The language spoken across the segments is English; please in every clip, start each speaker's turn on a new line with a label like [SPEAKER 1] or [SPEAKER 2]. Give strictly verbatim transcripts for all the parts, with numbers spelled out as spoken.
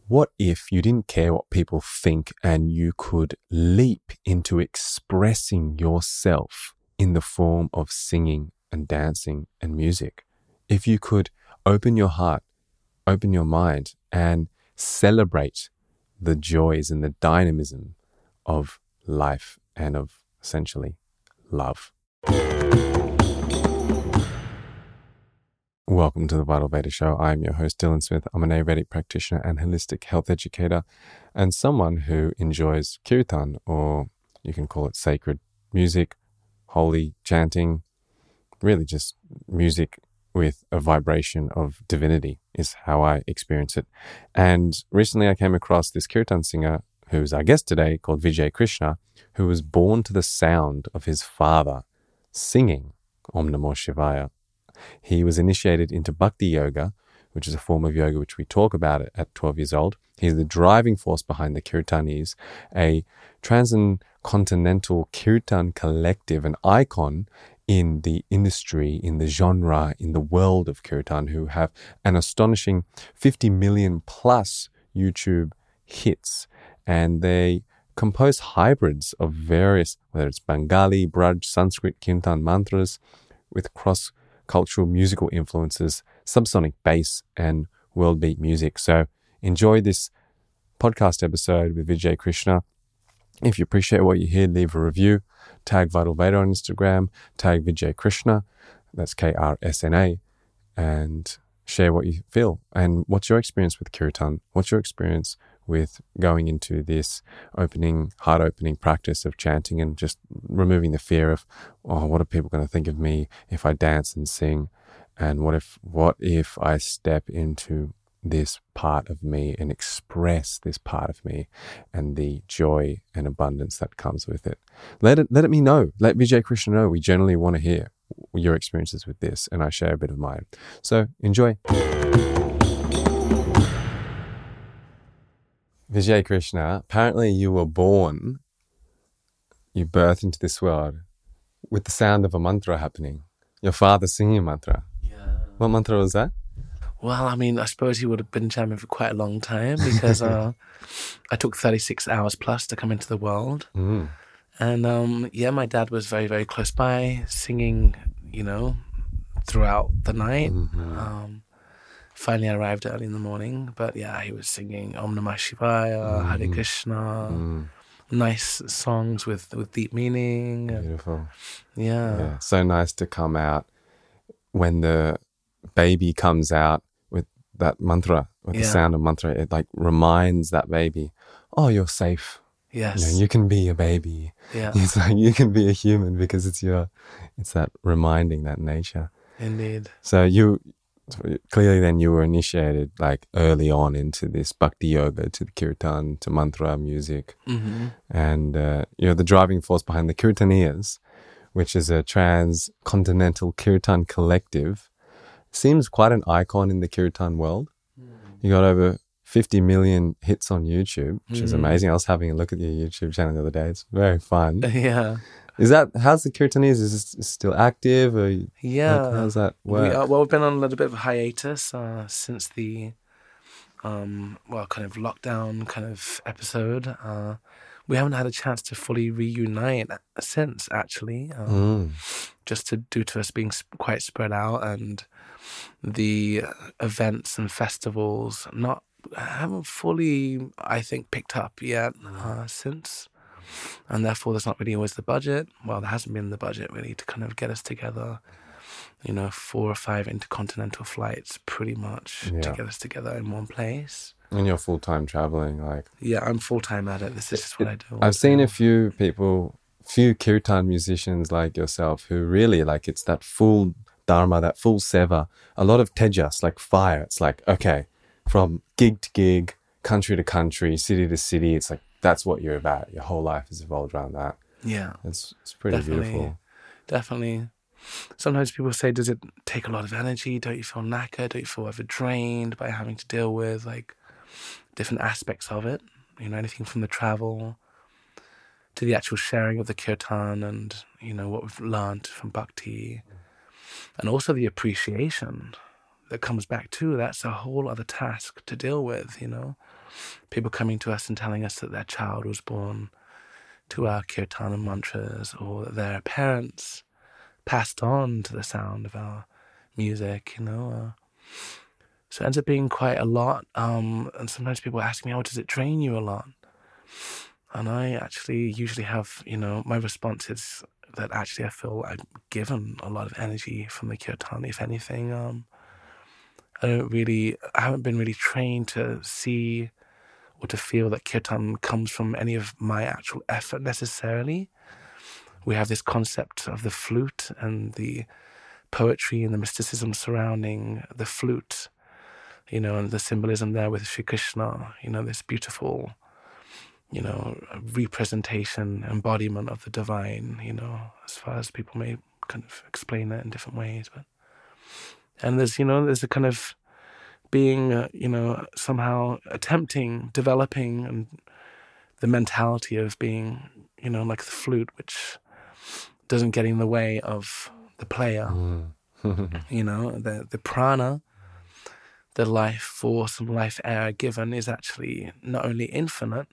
[SPEAKER 1] What if you didn't care what people think and you could leap into expressing yourself in the form of singing and dancing and music? If you could open your heart, open your mind, and celebrate the joys and the dynamism of life and of essentially love. Welcome to the Vital Veda Show. I'm your host, Dylan Smith. I'm an Ayurvedic practitioner and holistic health educator, and someone who enjoys kirtan, or you can call it sacred music, holy chanting, really just music with a vibration of divinity is how I experience it. And recently I came across this kirtan singer who's our guest today, called Vijay Krishna, who was born to the sound of his father singing Om Namo Shivaya. He was initiated into Bhakti Yoga, which is a form of yoga which we talk about at twelve years old. He's the driving force behind the Kirtanis, a transcontinental kirtan collective, an icon in the industry, in the genre, in the world of kirtan, who have an astonishing fifty million plus YouTube hits. And they compose hybrids of various, whether it's Bengali, Braj, Sanskrit, kirtan mantras, with cross cultural musical influences, subsonic bass, and world beat music. So enjoy this podcast episode with Vijay Krishna. If you appreciate what you hear, leave a review, tag Vital Veda on Instagram, tag Vijay Krishna, that's K R S N A, and share what you feel. And what's your experience with kirtan? What's your experience with going into this opening, heart-opening practice of chanting and just removing the fear of, oh, what are people going to think of me if I dance and sing? And what if, what if I step into this part of me and express this part of me and the joy and abundance that comes with it? Let it, let it me know. Let Vijay Krishna know. We generally want to hear your experiences with this, and I share a bit of mine. So enjoy. Vijay Krishna, apparently you were born, you birthed into this world with the sound of a mantra happening. Your father singing a mantra.
[SPEAKER 2] Yeah.
[SPEAKER 1] What mantra was that?
[SPEAKER 2] Well, I mean, I suppose he would have been jamming for quite a long time because uh, I took thirty-six hours plus to come into the world.
[SPEAKER 1] Mm.
[SPEAKER 2] And um, yeah, my dad was very, very close by, singing, you know, throughout the night.
[SPEAKER 1] Mm-hmm.
[SPEAKER 2] Um, finally, I arrived early in the morning. But yeah, he was singing Om Namah Shivaya,
[SPEAKER 1] Mm.
[SPEAKER 2] Hare Krishna,
[SPEAKER 1] Mm.
[SPEAKER 2] nice songs with, with deep meaning.
[SPEAKER 1] Beautiful.
[SPEAKER 2] Yeah.
[SPEAKER 1] Yeah. So nice to come out when the baby comes out with that mantra, with
[SPEAKER 2] Yeah.
[SPEAKER 1] the sound of mantra. It like reminds that baby, oh, you're safe.
[SPEAKER 2] Yes.
[SPEAKER 1] You know, you can be a baby.
[SPEAKER 2] Yeah.
[SPEAKER 1] It's like you can be a human because it's your, it's that reminding, that nature.
[SPEAKER 2] Indeed.
[SPEAKER 1] So you, clearly then you were initiated like early on into this Bhakti Yoga, to the kirtan, to mantra music.
[SPEAKER 2] Mm-hmm.
[SPEAKER 1] And uh, you're the driving force behind the Kirtaniyas, which is a transcontinental kirtan collective. Seems quite an icon in the kirtan world. Mm. You got over fifty million hits on YouTube, which mm. is amazing. I was having a look at your YouTube channel the other day. It's very fun.
[SPEAKER 2] Yeah.
[SPEAKER 1] Is that, how's the Kirtaniyas? Is it still active? Or
[SPEAKER 2] yeah.
[SPEAKER 1] Like, how's that work?
[SPEAKER 2] We are, well, we've been on a little bit of a hiatus uh, since the, um, well, kind of lockdown kind of episode. Uh, we haven't had a chance to fully reunite since, actually. Um, mm. Just to, due to us being quite spread out, and the events and festivals not haven't fully, I think, picked up yet uh, since. And therefore there's not really always the budget. Well, there hasn't been the budget really to kind of get us together. You know, four or five intercontinental flights pretty much yeah. to get us together in one place.
[SPEAKER 1] And you're full-time traveling, like...
[SPEAKER 2] Yeah, I'm full-time at it. This is just what I do.
[SPEAKER 1] I've seen a few people, few kirtan musicians like yourself who really, like, it's that full dharma, that full seva. A lot of tejas, like fire. It's like, okay, from gig to gig, country to country, city to city, it's like, that's what you're about. Your whole life is evolved around that.
[SPEAKER 2] Yeah.
[SPEAKER 1] It's it's pretty
[SPEAKER 2] definitely,
[SPEAKER 1] beautiful.
[SPEAKER 2] Definitely. Sometimes people say, does it take a lot of energy? Don't you feel knackered? Don't you feel ever drained by having to deal with like different aspects of it? You know, anything from the travel to the actual sharing of the kirtan and, you know, what we've learned from bhakti. And also the appreciation, that comes back too, that's a whole other task to deal with, you know. People coming to us and telling us that their child was born to our kirtana mantras, or that their parents passed on to the sound of our music, you know. Uh, so it ends up being quite a lot. Um, and sometimes people ask me, oh, does it drain you a lot? And I actually usually have, you know, my response is that actually I feel I'm given a lot of energy from the kirtan, if anything. Um, I don't really, I haven't been really trained to see or to feel that kirtan comes from any of my actual effort necessarily. We have this concept of the flute and the poetry and the mysticism surrounding the flute, you know, and the symbolism there with Sri Krishna, you know, this beautiful, you know, representation, embodiment of the divine, you know, as far as people may kind of explain it in different ways. But and there's, you know, there's a kind of being, uh, you know, somehow attempting, developing and the mentality of being, you know, like the flute, which doesn't get in the way of the player.
[SPEAKER 1] Mm.
[SPEAKER 2] You know, the the prana, the life force and life air given is actually not only infinite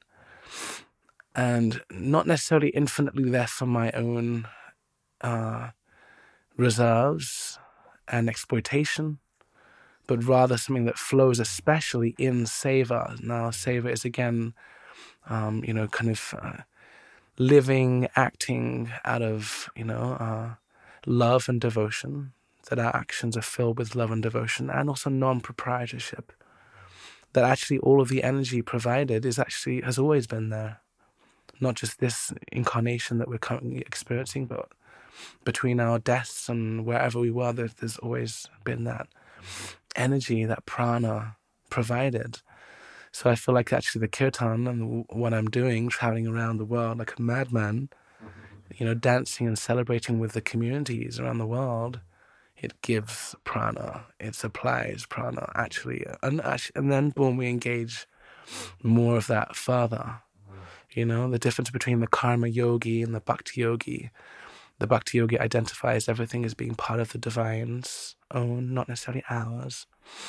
[SPEAKER 2] and not necessarily infinitely there for my own uh, reserves and exploitation, but rather something that flows especially in seva. Now, seva is again, um, you know, kind of uh, living, acting out of, you know, uh, love and devotion, that our actions are filled with love and devotion, and also non-proprietorship. That actually all of the energy provided is actually, has always been there. Not just this incarnation that we're currently experiencing, but between our deaths and wherever we were, there, there's always been that energy, that prana provided. So I feel like actually the kirtan and what I'm doing, traveling around the world like a madman, you know, dancing and celebrating with the communities around the world, it gives prana, it supplies prana, actually. And, and then when we engage more of that further, you know, the difference between the karma yogi and the bhakti yogi. The bhakti yogi identifies everything as being part of the divine's own, not necessarily ours.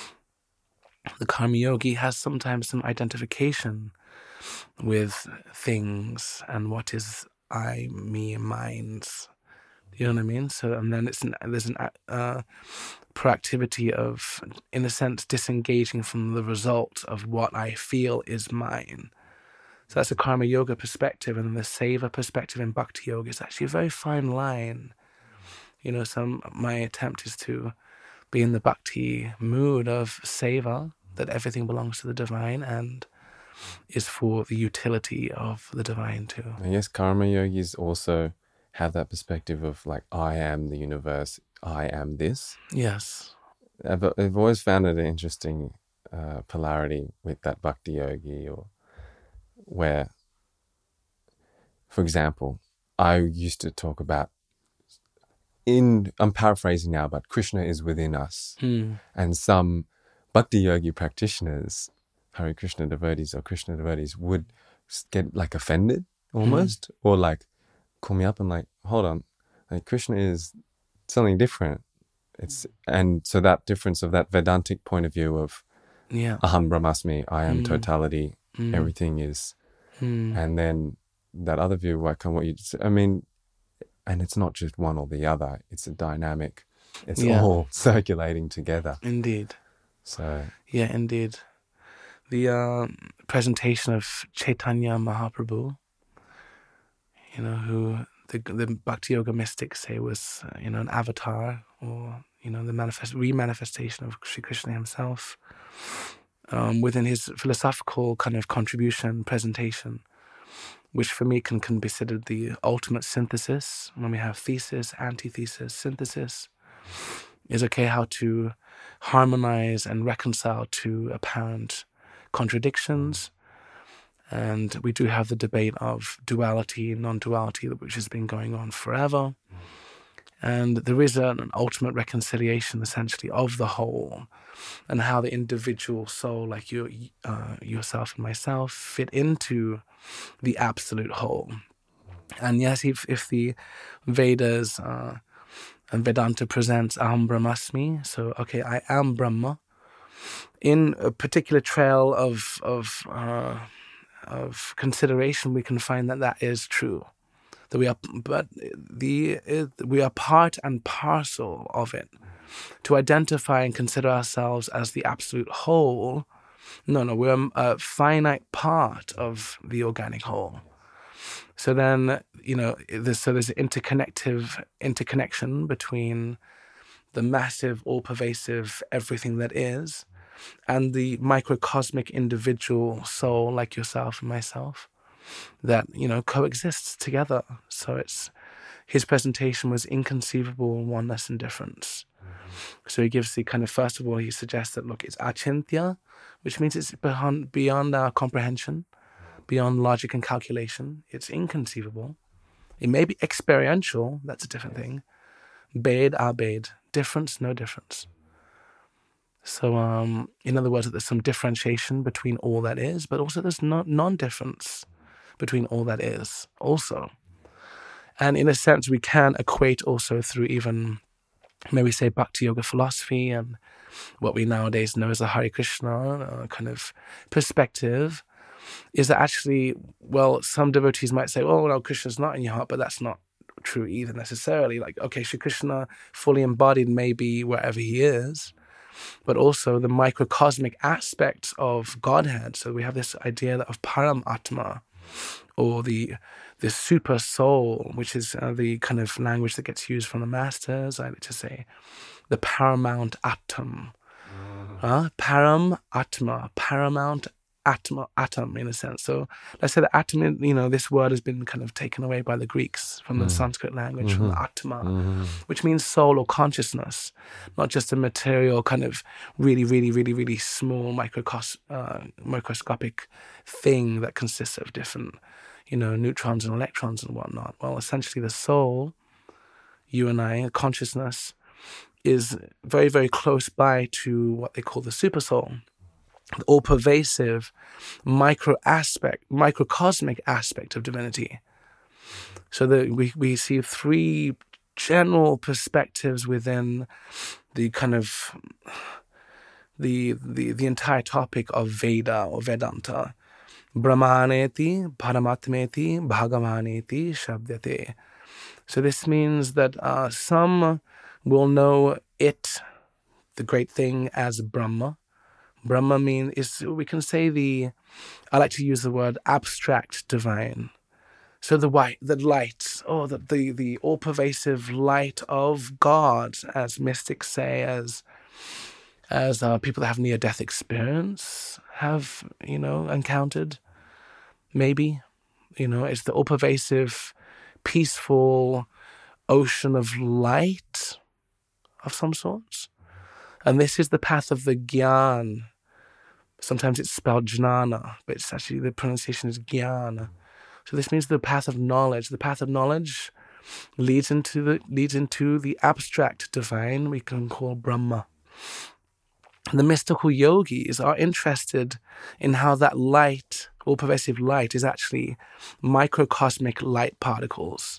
[SPEAKER 2] The karma yogi has sometimes some identification with things and what is I, me, mine's. You know what I mean? So, and then it's an, there's an uh, proactivity of, in a sense, disengaging from the result of what I feel is mine. So that's a karma yoga perspective, and the seva perspective in bhakti yoga is actually a very fine line. You know, so my attempt is to be in the bhakti mood of seva, that everything belongs to the divine and is for the utility of the divine too.
[SPEAKER 1] I guess karma yogis also have that perspective of like, I am the universe, I am this.
[SPEAKER 2] Yes.
[SPEAKER 1] I've, I've always found it an interesting uh, polarity with that bhakti yogi, or where, for example, I used to talk about, in, I'm paraphrasing now, but Krishna is within us.
[SPEAKER 2] Hmm.
[SPEAKER 1] And some bhakti yogi practitioners, Hare Krishna devotees or Krishna devotees, would get like offended almost, hmm. or like call me up and like, hold on, like Krishna is something different. It's, and so that difference of that Vedantic point of view of
[SPEAKER 2] yeah.
[SPEAKER 1] Aham Brahmasmi, I am
[SPEAKER 2] Mm.
[SPEAKER 1] totality,
[SPEAKER 2] Mm.
[SPEAKER 1] everything is,
[SPEAKER 2] Mm.
[SPEAKER 1] and then that other view, like what you, I mean, and it's not just one or the other, it's a dynamic, it's
[SPEAKER 2] yeah.
[SPEAKER 1] all circulating together.
[SPEAKER 2] Indeed.
[SPEAKER 1] So
[SPEAKER 2] yeah, indeed. The uh, presentation of Chaitanya Mahaprabhu, you know, who the the Bhakti Yoga mystics say was, uh, you know, an avatar, or, you know, the manifest remanifestation of Sri Krishna himself, um, within his philosophical kind of contribution, presentation, which for me can, can be considered the ultimate synthesis. When we have thesis, antithesis, synthesis, is okay how to harmonize and reconcile two apparent contradictions. And we do have the debate of duality and non-duality, which has been going on forever. And there is an ultimate reconciliation, essentially, of the whole, and how the individual soul, like you, uh, yourself and myself, fit into the absolute whole. And yes, if, if the Vedas uh, And Vedanta presents Aham Brahmasmi. So, okay, I am Brahma. In a particular trail of of uh, of consideration, we can find that that is true. That we are, but the it, we are part and parcel of it. To identify and consider ourselves as the absolute whole, no, no, we're a finite part of the organic whole. So then, you know, there's, so there's an interconnective interconnection between the massive, all-pervasive everything that is, and the microcosmic individual soul like yourself and myself that, you know, coexists together. So it's his presentation was inconceivable oneness and difference. Mm-hmm. So he gives the kind of, first of all, he suggests that, look, it's achintya, which means it's beyond, beyond our comprehension, beyond logic and calculation. It's inconceivable. It may be experiential, that's a different thing. Bed, abed, difference, no difference. So, um, in other words, there's some differentiation between all that is, but also there's no, non-difference between all that is also. And in a sense, we can equate also through even, maybe say, Bhakti Yoga philosophy and what we nowadays know as the Hare Krishna uh, kind of perspective, is that actually, well, some devotees might say, oh, no, Krishna's not in your heart, but that's not true either necessarily. Like, okay, Shri Krishna fully embodied may be wherever he is, but also the microcosmic aspects of Godhead. So we have this idea of Param Atma, or the the super soul, which is uh, the kind of language that gets used from the masters. I like to say the paramount atom. Uh, param Atma, paramount Atma, atom in a sense. So let's say the atom, you know, this word has been kind of taken away by the Greeks from the mm. Sanskrit language, mm-hmm. from the Atma, mm-hmm. which means soul or consciousness, not just a material kind of really, really, really, really small microcos- uh, microscopic thing that consists of different, you know, neutrons and electrons and whatnot. Well, essentially the soul, you and I, consciousness, is very, very close by to what they call the super soul. The all-pervasive micro aspect, microcosmic aspect of divinity. So that we, we see three general perspectives within the kind of the the the entire topic of Veda or Vedanta. Brahmaneti, Paramatmeti, Bhagavaneti, Shabdyate. So this means that uh, some will know it, the great thing, as Brahma. Brahma mean is, we can say the, I like to use the word abstract divine. So the white, the light, or the, the, the all-pervasive light of God, as mystics say, as as uh, people that have near-death experience have, you know, encountered. Maybe, you know, it's the all-pervasive, peaceful ocean of light of some sorts. And this is the path of the Gyan. Sometimes it's spelled jnana, but it's actually, the pronunciation is jnana. So this means the path of knowledge. The path of knowledge leads into the leads into the abstract divine we can call Brahma. The mystical yogis are interested in how that light, all-pervasive light, is actually microcosmic light particles,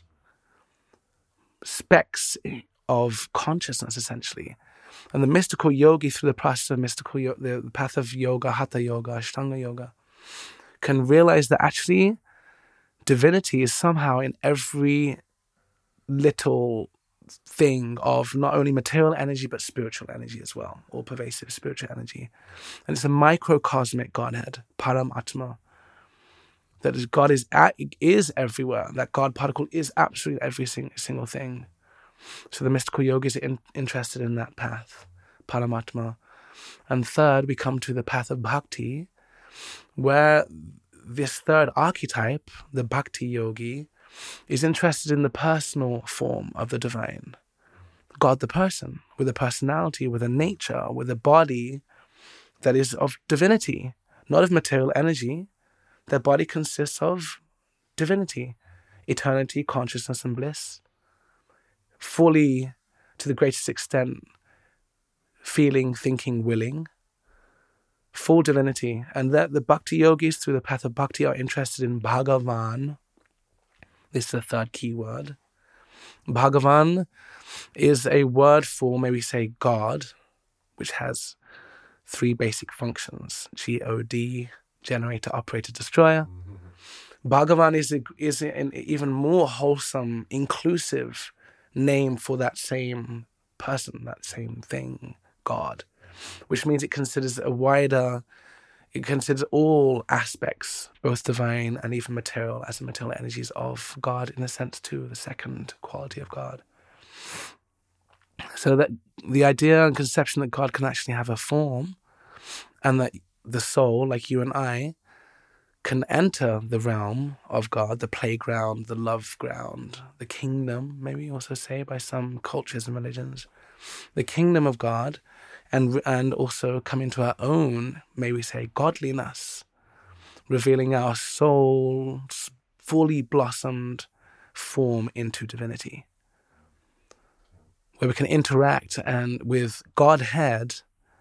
[SPEAKER 2] specks of consciousness, essentially. And the mystical yogi, through the process of mystical yoga, the, the path of yoga, hatha yoga, ashtanga yoga, can realize that actually divinity is somehow in every little thing of not only material energy, but spiritual energy as well, all pervasive spiritual energy. And it's a microcosmic Godhead, Param Atma, that is, God is at, is everywhere, that God particle is absolutely every sing, single thing. So the mystical yogis are in, interested in that path, Paramatma. And third, we come to the path of bhakti, where this third archetype, the bhakti yogi, is interested in the personal form of the divine. God the person, with a personality, with a nature, with a body that is of divinity, not of material energy. Their body consists of divinity, eternity, consciousness, and bliss. Fully, to the greatest extent, feeling, thinking, willing, full divinity. And that the bhakti yogis, through the path of bhakti, are interested in Bhagavan. This is the third key word. Bhagavan is a word for, maybe say, God, which has three basic functions: G O D, generator, operator, destroyer. Mm-hmm. Bhagavan is a, is an even more wholesome, inclusive name for that same person, that same thing, God, which means it considers a wider, it considers all aspects, both divine and even material, as the material energies of God, in a sense too, the second quality of God. So that the idea and conception that God can actually have a form, and that the soul, like you and I, can enter the realm of God, the playground, the love ground, the kingdom, maybe also say by some cultures and religions, the kingdom of God, and and also come into our own, may we say, godliness, revealing our soul's fully blossomed form into divinity, where we can interact and with Godhead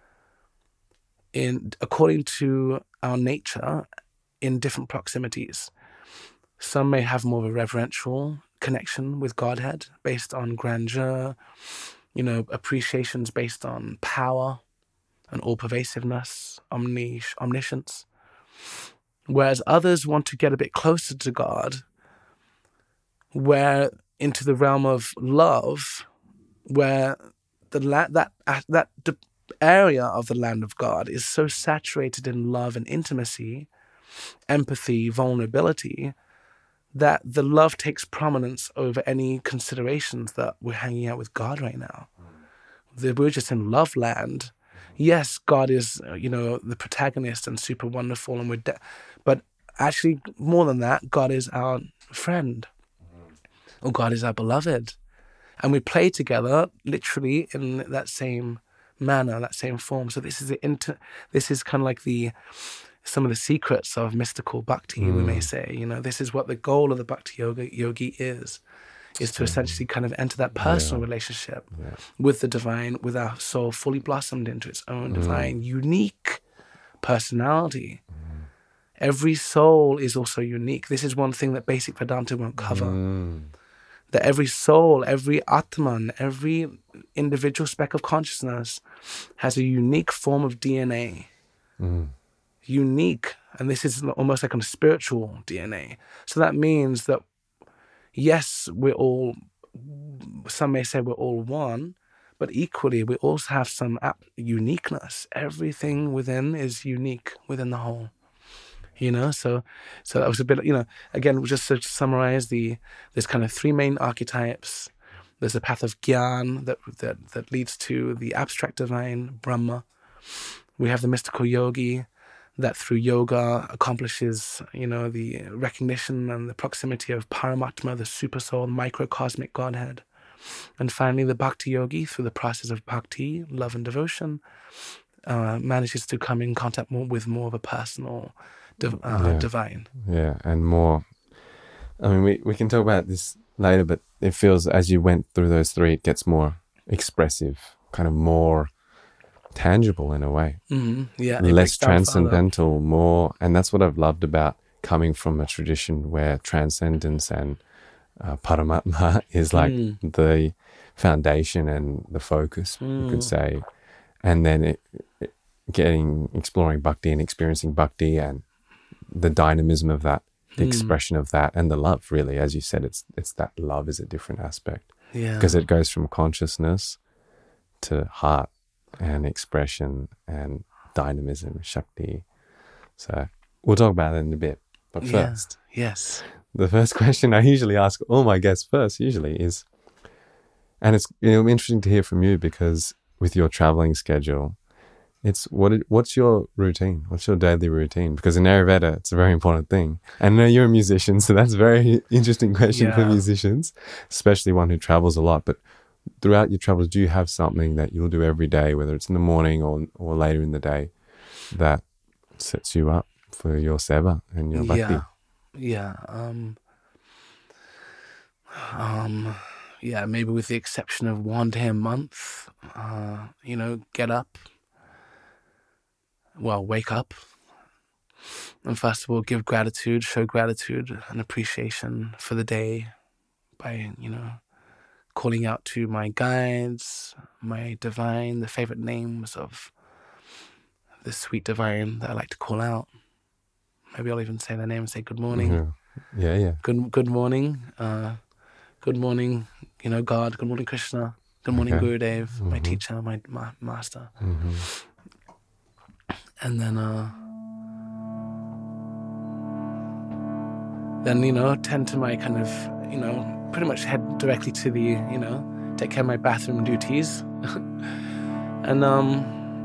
[SPEAKER 2] in according to our nature in different proximities. Some may have more of a reverential connection with Godhead based on grandeur, you know, appreciations based on power and all-pervasiveness, omnis- omniscience. Whereas others want to get a bit closer to God, where into the realm of love, where the la- that uh, that de- area of the land of God is so saturated in love and intimacy, empathy, vulnerability, that the love takes prominence over any considerations that we're hanging out with God right now. That we're just in love land. Yes, God is, you know, the protagonist and super wonderful, and we're, de- but actually more than that, God is our friend, or God is our beloved, and we play together literally in that same manner, that same form. So this is the inter- This is kind of like the some of the secrets of mystical bhakti, mm. we may say. You know, this is what the goal of the bhakti yoga yogi is, is to essentially kind of enter that personal yeah. relationship yeah. with the divine, with our soul fully blossomed into its own mm. divine, unique personality. Mm. Every soul is also unique. This is one thing that basic Vedanta won't cover. Mm. That every soul, every Atman, every individual speck of consciousness has a unique form of D N A. Mm. Unique, and this is almost like a spiritual D N A. So that means that, yes, we're all, some may say we're all one, but equally we also have some uniqueness. Everything within is unique within the whole. You know, so so that was a bit, you know, again, just to summarize, the there's kind of three main archetypes. There's the path of Gyan that that that leads to the abstract divine, Brahma. We have the mystical yogi that through yoga accomplishes, you know, the recognition and the proximity of Paramatma, the super soul, microcosmic Godhead. And finally, the bhakti yogi, through the process of bhakti, love and devotion, uh, manages to come in contact more with more of a personal div- uh,
[SPEAKER 1] yeah.
[SPEAKER 2] divine.
[SPEAKER 1] Yeah, and more. I mean, we, we can talk about this later, but it feels as you went through those three, it gets more expressive, kind of more tangible in a way.
[SPEAKER 2] Mm-hmm. Yeah,
[SPEAKER 1] less transcendental, more, and that's what I've loved about coming from a tradition where transcendence and uh, Paramatma is like mm. the foundation and the focus, mm. you could say, and then it, it, getting exploring bhakti and experiencing bhakti and the dynamism of that, the mm. expression of that, and the love. Really, as you said, it's it's that love is a different aspect,
[SPEAKER 2] yeah,
[SPEAKER 1] because it goes from consciousness to heart and expression and dynamism, Shakti. So we'll talk about it in a bit. But first,
[SPEAKER 2] yeah. yes,
[SPEAKER 1] the first question I usually ask all my guests first usually is, and it's, you know, interesting to hear from you because with your traveling schedule, it's what what's your routine? What's your daily routine? Because in Ayurveda, it's a very important thing. And I know you're a musician, so that's a very interesting question yeah. for musicians, especially one who travels a lot. But throughout your travels, do you have something that you'll do every day, whether it's in the morning or or later in the day, that sets you up for your seva and your bhakti?
[SPEAKER 2] Yeah, yeah, um, um, yeah. Maybe with the exception of one day a month, uh, you know, get up. Well, wake up, and first of all, give gratitude, show gratitude and appreciation for the day by, you know, calling out to my guides, my divine, the favorite names of the sweet divine that I like to call out. Maybe I'll even say their name and say good morning.
[SPEAKER 1] Yeah, yeah. yeah.
[SPEAKER 2] Good good morning. Uh, good morning, you know, God. Good morning, Krishna. Good morning,
[SPEAKER 1] Okay.
[SPEAKER 2] Gurudev, mm-hmm. my teacher, my, my master.
[SPEAKER 1] Mm-hmm.
[SPEAKER 2] And then, uh, then, you know, tend to my kind of, you know, pretty much head directly to the, you know, take care of my bathroom duties. And um,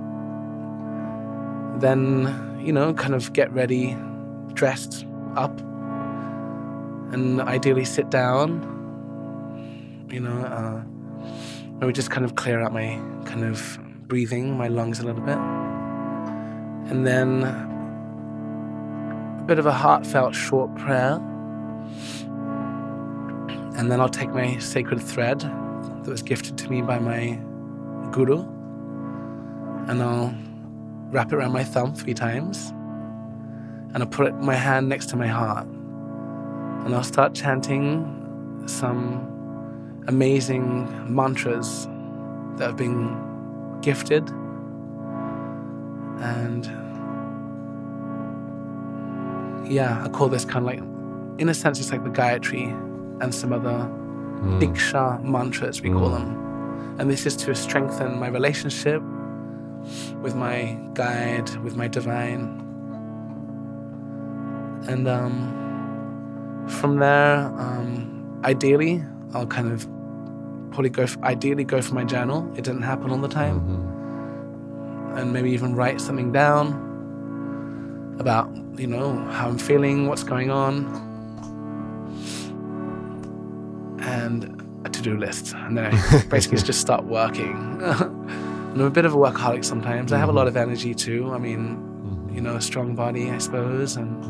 [SPEAKER 2] then, you know, kind of get ready, dressed up, and ideally sit down, you know, uh, maybe just kind of clear out my kind of breathing, my lungs a little bit. And then a bit of a heartfelt short prayer. And then I'll take my sacred thread that was gifted to me by my guru, and I'll wrap it around my thumb three times, and I'll put it, my hand next to my heart, and I'll start chanting some amazing mantras that have been gifted. And yeah, I call this kind of like, in a sense, it's like the Gayatri and some other mm. Diksha mantras, we mm. call them. And this is to strengthen my relationship with my guide, with my divine. And um, from there, um, ideally, I'll kind of probably go, for, ideally go for my journal. It didn't happen all the time. Mm-hmm. And maybe even write something down about, you know, how I'm feeling, what's going on. And a to-do list. And then I basically just start working. And I'm a bit of a workaholic sometimes. I have a lot of energy too. I mean, mm-hmm. you know, a strong body, I suppose. And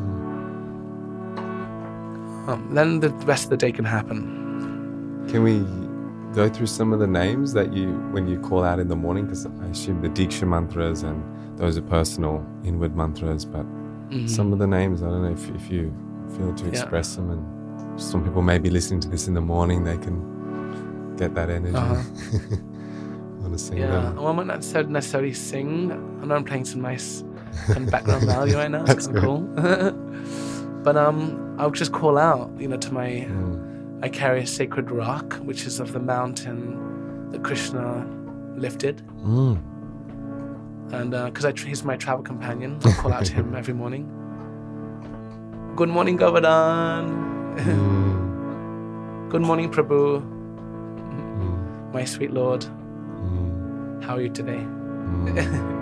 [SPEAKER 2] um, then the rest of the day can happen.
[SPEAKER 1] Can we go through some of the names that you, when you call out in the morning? Because I assume the Diksha mantras and those are personal inward mantras, but mm-hmm. some of the names, I don't know if, if you feel to express yeah. them, and some people may be listening to this in the morning, they can get that energy. Uh-huh. Want to sing
[SPEAKER 2] yeah.
[SPEAKER 1] them?
[SPEAKER 2] Well, I might not necessarily sing. I know I'm playing some nice kind of background value right now. It's kind of cool. But um, I'll just call out, you know, to my... Mm. I carry a sacred rock, which is of the mountain that Krishna lifted.
[SPEAKER 1] Mm.
[SPEAKER 2] And because uh, he's my travel companion, I call out to him every morning. Good morning, Govardhan. Mm. Good morning, Prabhu. Mm. My sweet Lord. Mm. How are you today? Mm.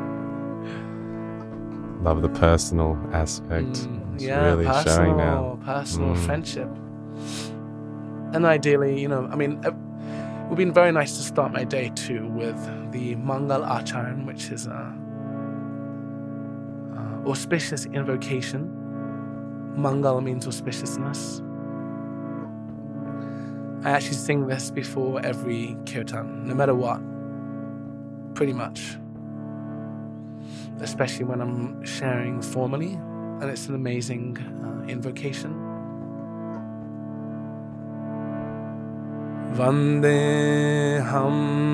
[SPEAKER 1] Love the personal aspect. Mm. It's
[SPEAKER 2] yeah,
[SPEAKER 1] really
[SPEAKER 2] personal,
[SPEAKER 1] showing now.
[SPEAKER 2] Personal
[SPEAKER 1] mm.
[SPEAKER 2] friendship. And ideally, you know, I mean, it would be very nice to start my day too with the Mangal Acharan, which is a, a auspicious invocation. Mangal means auspiciousness. I actually sing this before every kirtan, no matter what, pretty much. Especially when I'm sharing formally, and it's an amazing uh, invocation. Vandeham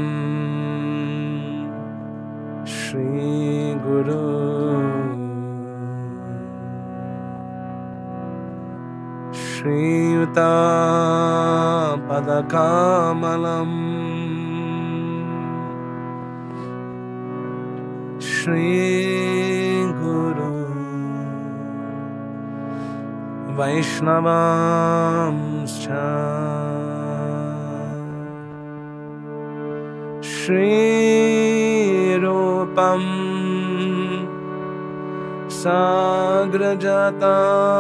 [SPEAKER 2] Shri Guru Shri Yuta Padakamalam Shri Guru Vaishnavamscha Shri Rupam Sagrajata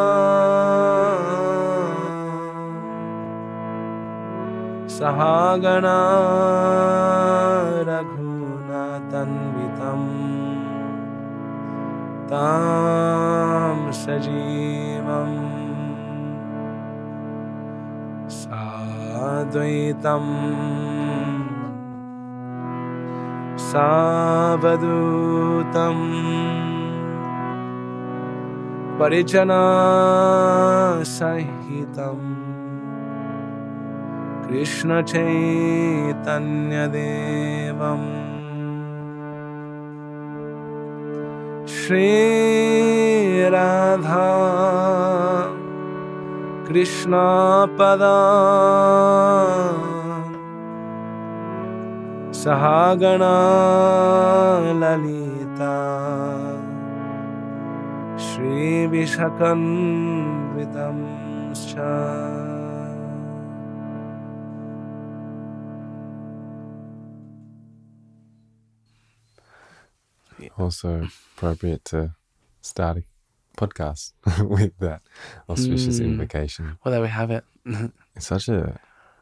[SPEAKER 2] Sahagana Raghunatanvitam Tam Sajivam Sadvaitam Savadutam Parijana Sahitam Krishna Chaitanya Devam Shri Radha Krishna Pada Sahagana Lalita Shri Vishakanvitam Scha.
[SPEAKER 1] Also appropriate to start a podcast with that auspicious mm. invocation.
[SPEAKER 2] Well, there we have it.
[SPEAKER 1] It's such a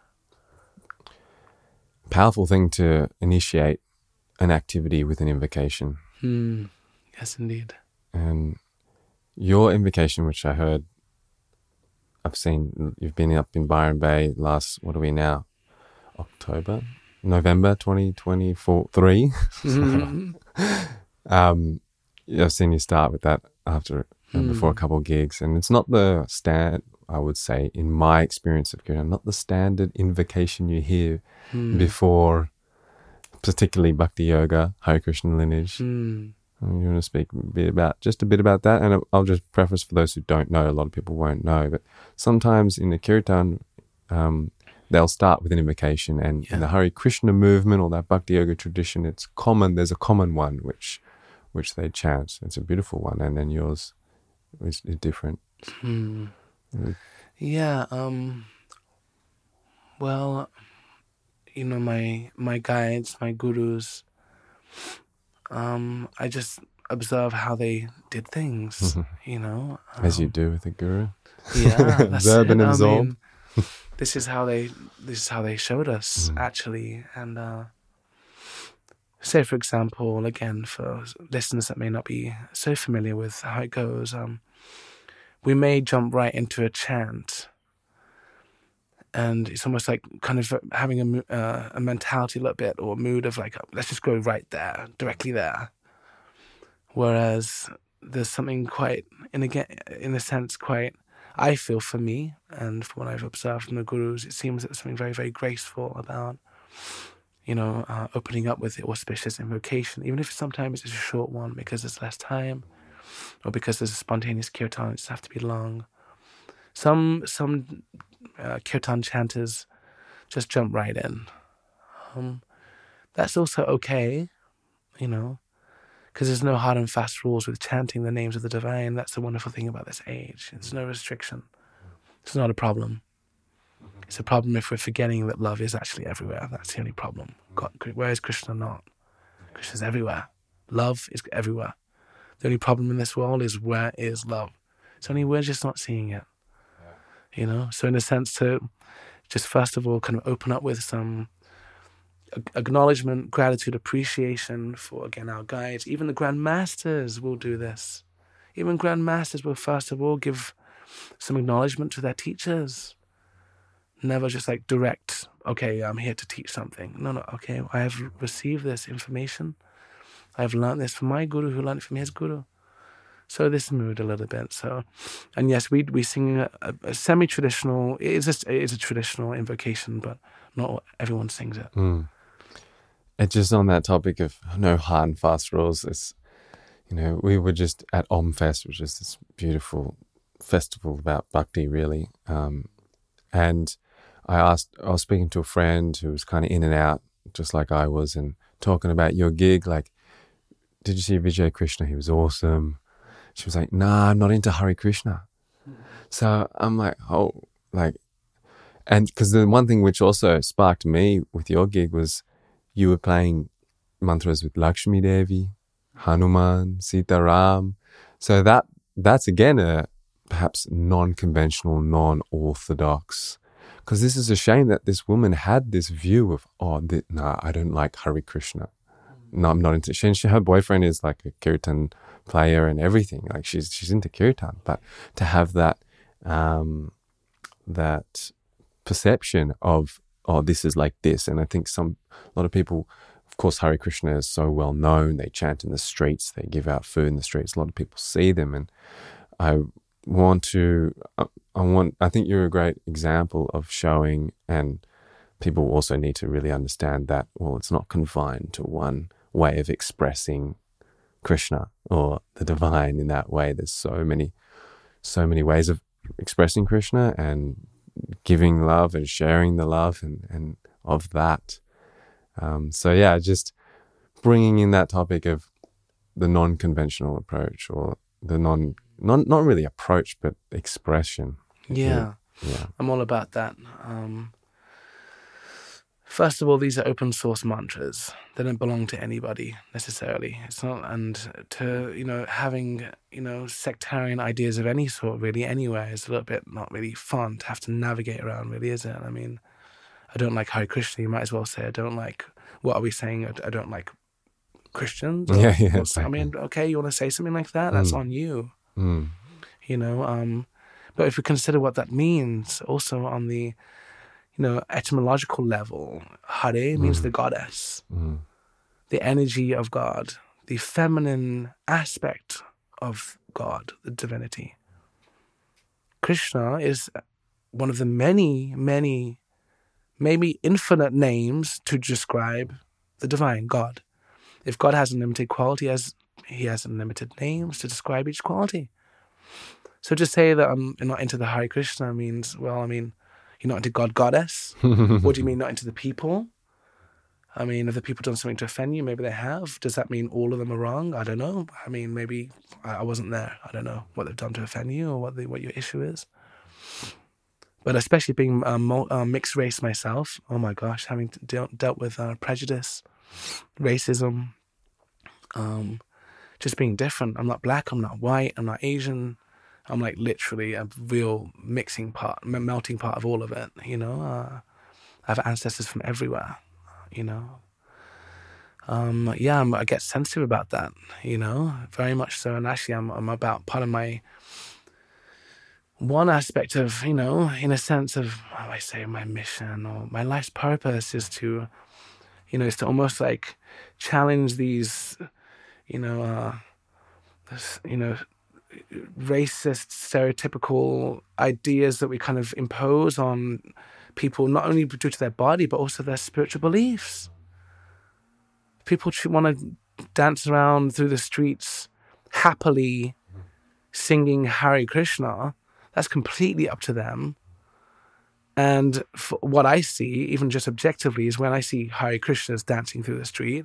[SPEAKER 1] powerful thing to initiate an activity with an invocation.
[SPEAKER 2] Mm. Yes, indeed.
[SPEAKER 1] And your invocation, which I heard, I've seen, you've been up in Byron Bay last, what are we now? October? November twenty twenty-four, three? Mm-hmm. um, I've seen you start with that after, mm. before a couple of gigs. And it's not the stand, I would say, in my experience of Kirtan, not the standard invocation you hear mm. before, particularly Bhakti Yoga, Hare Krishna lineage. Mm. You want to speak a bit about, just a bit about that? And I'll just preface for those who don't know, a lot of people won't know, but sometimes in the Kirtan, um, they'll start with an invocation, and yeah. in the Hare Krishna movement or that Bhakti Yoga tradition, it's common, there's a common one which which they chant. It's a beautiful one, and then yours is, is different.
[SPEAKER 2] Hmm. Yeah, um, well, you know, my my guides, my gurus, um, I just observe how they did things, you know. Um,
[SPEAKER 1] As you do with a guru.
[SPEAKER 2] Yeah, that's
[SPEAKER 1] Observe and
[SPEAKER 2] it.
[SPEAKER 1] absorb.
[SPEAKER 2] I mean, this is how they this is how they showed us mm. actually. And uh, say, for example, again, for listeners that may not be so familiar with how it goes, um, we may jump right into a chant, and it's almost like kind of having a uh, a mentality a little bit, or a mood of like, let's just go right there, directly there. Whereas there's something quite, in again, in a sense, quite, I feel for me, and from what I've observed from the gurus, it seems that there's something very, very graceful about, you know, uh, opening up with the auspicious invocation, even if sometimes it's a short one because there's less time, or because there's a spontaneous kirtan, it doesn't have to be long. Some some uh, kirtan chanters just jump right in. Um, that's also okay, you know, because there's no hard and fast rules with chanting the names of the divine. That's the wonderful thing about this age. There's no restriction. It's not a problem. It's a problem if we're forgetting that love is actually everywhere. That's the only problem. God, where is Krishna not? Krishna's everywhere. Love is everywhere. The only problem in this world is, where is love? It's only we're just not seeing it. You know? So in a sense, to just first of all kind of open up with some acknowledgement, gratitude, appreciation for, again, our guides. Even the Grand Masters will do this. Even Grand Masters will first of all give some acknowledgement to their teachers. Never just like direct, okay, I'm here to teach something. No, no, okay, I have received this information. I've learned this from my guru, who learned it from his guru. So this mood a little bit. So, and yes, we we sing a, a, a semi-traditional, it is, a, it is a traditional invocation, but not everyone sings it.
[SPEAKER 1] Mm. It's just on that topic of no hard and fast rules. It's, you know, we were just at Om Fest, which is this beautiful festival about bhakti, really. Um, and I asked, I was speaking to a friend who was kind of in and out, just like I was, and talking about your gig. Like, did you see Vijay Krishna? He was awesome. She was like, nah, I'm not into Hare Krishna. So I'm like, oh, like, and because the one thing which also sparked me with your gig was you were playing mantras with Lakshmi Devi, Hanuman, Sita Ram. So that that's again a perhaps non-conventional, non-orthodox. Because this is a shame that this woman had this view of, oh, th- nah, I don't like Hare Krishna. No, I'm not into. She, her boyfriend is like a kirtan player and everything. Like she's she's into kirtan, but to have that um, that perception of, oh, this is like this, and I think some a lot of people, of course, Hare Krishna is so well known. They chant in the streets. They give out food in the streets. A lot of people see them, and I want to. I want. I think you're a great example of showing and people also need to really understand that, well, it's not confined to one way of expressing Krishna or the divine in that way. There's so many, so many ways of expressing Krishna and giving love and sharing the love and, and of that. Um, so yeah, just bringing in that topic of the non-conventional approach, or the non, not, not really approach, but expression.
[SPEAKER 2] Yeah.
[SPEAKER 1] Yeah.
[SPEAKER 2] I'm all about that. Um, first of all, these are open source mantras. They don't belong to anybody necessarily. It's not, and to, you know, having, you know, sectarian ideas of any sort really anywhere is a little bit not really fun to have to navigate around, really, is it? I mean, I don't like Hare Krishna. You might as well say I don't like, what are we saying? I, I don't like Christians. Or,
[SPEAKER 1] yeah, yeah.
[SPEAKER 2] I mean, okay, you want to say something like that? That's mm. on you.
[SPEAKER 1] Mm.
[SPEAKER 2] You know, um, but if we consider what that means, also on the, you know, etymological level, Hare means mm. the goddess,
[SPEAKER 1] mm.
[SPEAKER 2] the energy of God, the feminine aspect of God, the divinity. Krishna is one of the many, many, maybe infinite names to describe the divine God. If God has unlimited quality, as he has unlimited names to describe each quality. So to say that I'm not into the Hare Krishna means, well, I mean, you're not into God, goddess. What do you mean not into the people? I mean, if the people done something to offend you, maybe they have. Does that mean all of them are wrong? I don't know. I mean, maybe I, I wasn't there. I don't know what they've done to offend you or what the, what your issue is. But especially being uh, mo- uh, mixed race myself, oh my gosh, having de- dealt with uh, prejudice, racism, um, just being different. I'm not black, I'm not white, I'm not Asian. I'm like literally a real mixing part, m- melting part of all of it, you know. Uh, I have ancestors from everywhere, you know. Um, yeah, I'm, I get sensitive about that, you know, very much so. And actually, I'm, I'm about part of my, one aspect of, you know, in a sense of, how do I say, my mission or my life's purpose is to, you know, is to almost like challenge these, you know, uh, this, you know, racist, stereotypical ideas that we kind of impose on people, not only due to their body, but also their spiritual beliefs. People want to dance around through the streets happily singing Hare Krishna. That's completely up to them. And for what I see, even just objectively, is when I see Hare Krishnas dancing through the street,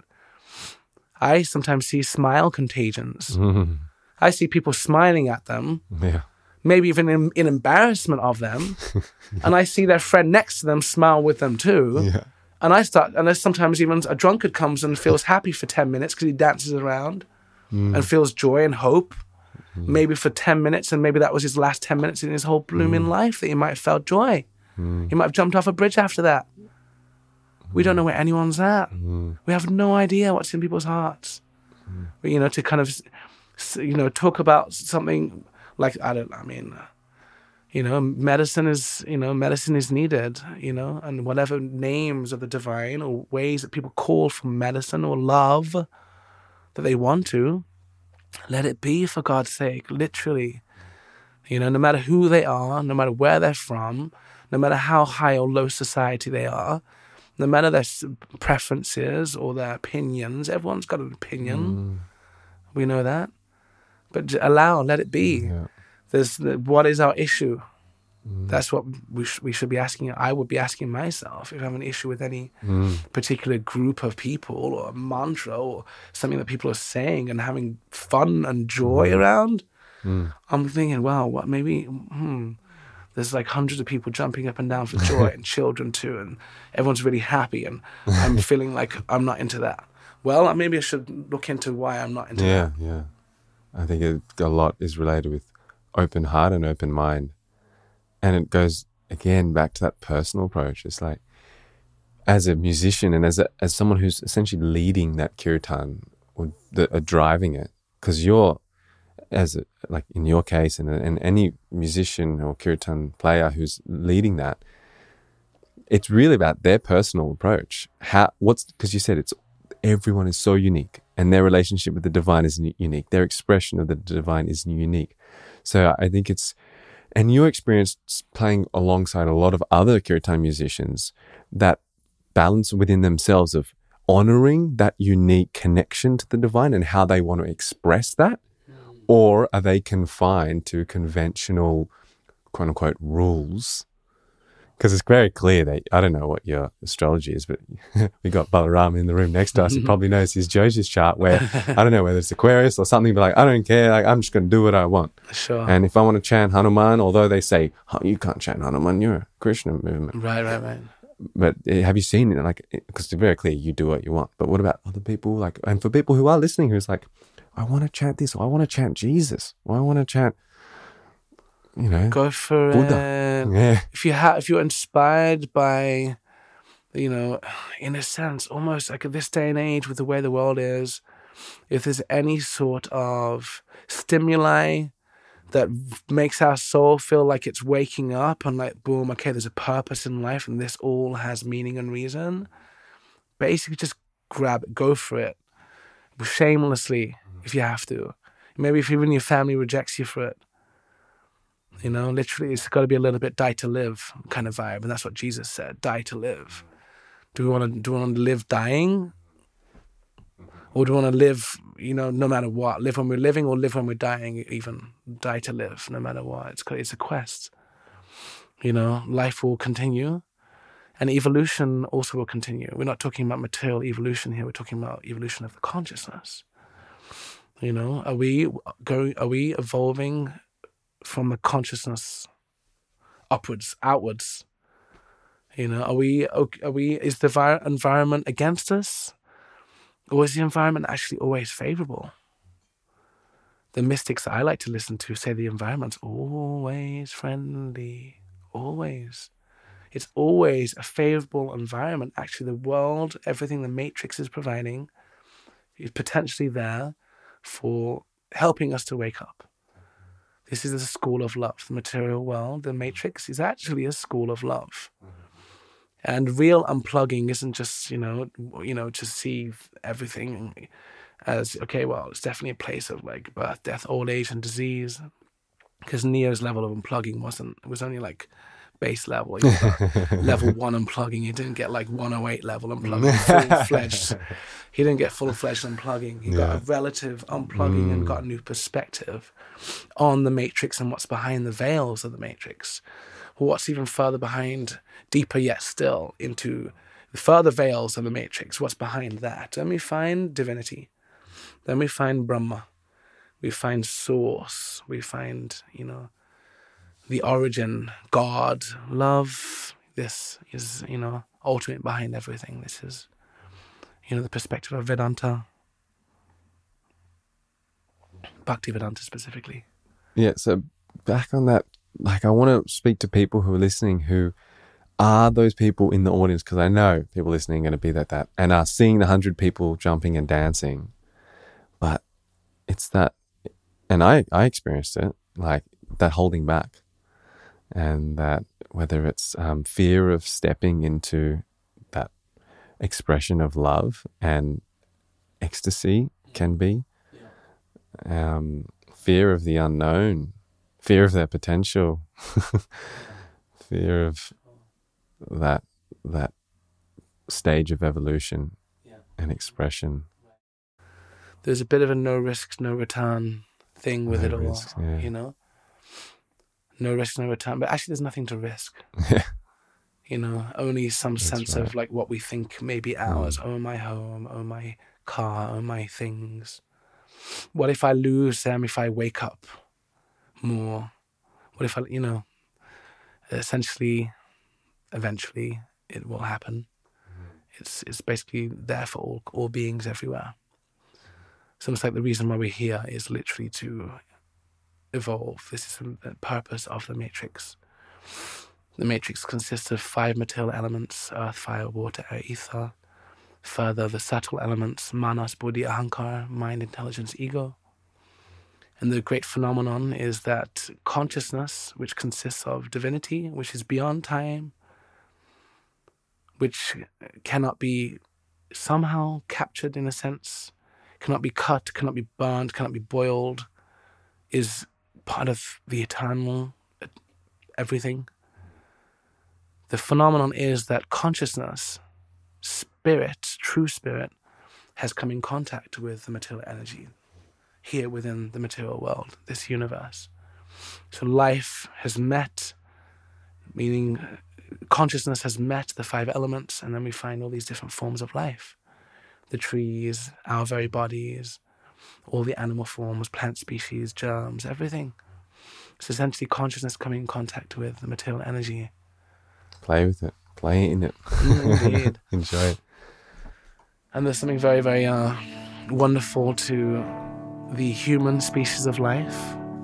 [SPEAKER 2] I sometimes see smile contagions.
[SPEAKER 1] Mm-hmm.
[SPEAKER 2] I see people smiling at them,
[SPEAKER 1] yeah.
[SPEAKER 2] maybe even in, in embarrassment of them, and I see their friend next to them smile with them too.
[SPEAKER 1] Yeah.
[SPEAKER 2] And I start, and there's sometimes even a drunkard comes and feels happy for ten minutes because he dances around mm. and feels joy and hope, mm. maybe for ten minutes, and maybe that was his last ten minutes in his whole blooming mm. life that he might have felt joy. Mm. He might have jumped off a bridge after that. We don't know where anyone's at. Mm. We have no idea what's in people's hearts. Mm. But, you know, to kind of, you know, talk about something like, I don't, I mean, you know, medicine is, you know, medicine is needed, you know, and whatever names of the divine or ways that people call for medicine or love that they want to, let it be, for God's sake, literally. You know, no matter who they are, no matter where they're from, no matter how high or low society they are, no matter their preferences or their opinions, everyone's got an opinion. Mm. We know that. But allow, let it be. Yeah. There's the, what is our issue? Mm. That's what we, sh- we should be asking. I would be asking myself if I have an issue with any mm. particular group of people or a mantra or something that people are saying and having fun and joy mm. around. Mm. I'm thinking, wow, what maybe... Hmm, there's like hundreds of people jumping up and down for joy and children too, and everyone's really happy, and I'm feeling like I'm not into that. Well, maybe I should look into why I'm not into
[SPEAKER 1] yeah,
[SPEAKER 2] that.
[SPEAKER 1] Yeah, yeah. I think it, a lot is related with open heart and open mind. And it goes, again, back to that personal approach. It's like, as a musician and as a, as someone who's essentially leading that kirtan or the, uh, driving it, because you're, as a, like in your case, and, and any musician or kirtan player who's leading that, it's really about their personal approach. How, what's, because you said it's, everyone is so unique, and their relationship with the divine is unique. Their expression of the divine is unique. So I think it's, and your experience playing alongside a lot of other kirtan musicians, that balance within themselves of honoring that unique connection to the divine and how they want to express that? Or are they confined to conventional, quote unquote, rules? Because it's very clear that, I don't know what your astrology is, but we got Balaram in the room next to us. He probably knows his Jyotish chart where, I don't know whether it's Aquarius or something, but like, I don't care. Like, I'm just going to do what I want.
[SPEAKER 2] Sure.
[SPEAKER 1] And if I want to chant Hanuman, although they say, oh, you can't chant Hanuman, you're a Krishna movement.
[SPEAKER 2] Right, right, right.
[SPEAKER 1] But uh, have you seen it? Like, because it's very clear you do what you want. But what about other people? Like, and for people who are listening, who's like, I want to chant this, or I want to chant Jesus, or I want to chant, you know,
[SPEAKER 2] go for
[SPEAKER 1] Buddha.
[SPEAKER 2] it.
[SPEAKER 1] Yeah.
[SPEAKER 2] If you have, if you're inspired by, you know, in a sense, almost like at this day and age with the way the world is, if there's any sort of stimuli that makes our soul feel like it's waking up and like, boom, okay, there's a purpose in life and this all has meaning and reason, basically just grab it, go for it, shamelessly if you have to. Maybe if even your family rejects you for it. You know, literally, it's got to be a little bit die to live kind of vibe. And that's what Jesus said, die to live. Do we want to, do we want to live dying? Or do we want to live, you know, no matter what? Live when we're living or live when we're dying even. Die to live, no matter what. It's, it's a quest. You know, life will continue. And evolution also will continue. We're not talking about material evolution here. We're talking about evolution of the consciousness. You know, are we going, are we evolving from the consciousness upwards, outwards? You know, are we, are we, is the vi- environment against us? Or is the environment actually always favorable? The mystics that I like to listen to say the environment's always friendly, always. It's always a favorable environment. Actually, the world, everything the Matrix is providing is potentially there for helping us to wake up. This is a school of love. The material world, the Matrix, is actually a school of love. And real unplugging isn't just, you know, you know, to see everything as, okay, well, it's definitely a place of like birth, death, old age, and disease. Because Neo's level of unplugging wasn't, it was only like base level. He got level one unplugging. He didn't get like one oh eight level unplugging, full-fledged. He didn't get full-fledged unplugging. He yeah. got a relative unplugging mm. and got a new perspective on the Matrix and what's behind the veils of the Matrix. What's even further behind, deeper yet still, into the further veils of the Matrix. What's behind that? Then we find divinity. Then we find Brahma. We find source. We find, you know, the origin, God, love. This is, you know, ultimate behind everything. This is, you know, the perspective of Vedanta. Bhakti Vedanta specifically.
[SPEAKER 1] Yeah, so back on that, like I want to speak to people who are listening who are those people in the audience, because I know people listening are going to be like that and are seeing the hundred people jumping and dancing. But it's that, and I, I experienced it, like that holding back. And that whether it's um, fear of stepping into that expression of love and ecstasy can be, um, fear of the unknown, fear of their potential, fear of that that stage of evolution and expression.
[SPEAKER 2] There's a bit of a no risk, no return thing with no it all, risks, yeah. you know? No risk, no return. But actually, there's nothing to risk.
[SPEAKER 1] Yeah.
[SPEAKER 2] You know, only some That's sense right. of like what we think may be ours. Mm. Oh, my home. Oh, my car. Oh, my things. What if I lose them if I wake up more? What if I, you know, essentially, eventually, it will happen. Mm. It's it's basically there for all, all beings everywhere. So it's like the reason why we're here is literally to evolve. This is the purpose of the Matrix. The Matrix consists of five material elements: earth, fire, water, air, ether. Further, the subtle elements: manas, buddhi, ahankar, mind, intelligence, ego. And the great phenomenon is that consciousness, which consists of divinity, which is beyond time, which cannot be somehow captured in a sense, cannot be cut, cannot be burned, cannot be boiled, is part of the eternal everything. The phenomenon is that consciousness spirit, true spirit, has come in contact with the material energy here within the material world, this universe. So life has met, meaning consciousness has met the five elements, and then we find all these different forms of life. The trees, our very bodies, all the animal forms, plant species, germs, everything. It's essentially consciousness coming in contact with the material energy.
[SPEAKER 1] Play with it. Play in it.
[SPEAKER 2] Indeed.
[SPEAKER 1] Enjoy it.
[SPEAKER 2] And there's something very, very uh, wonderful to the human species of life.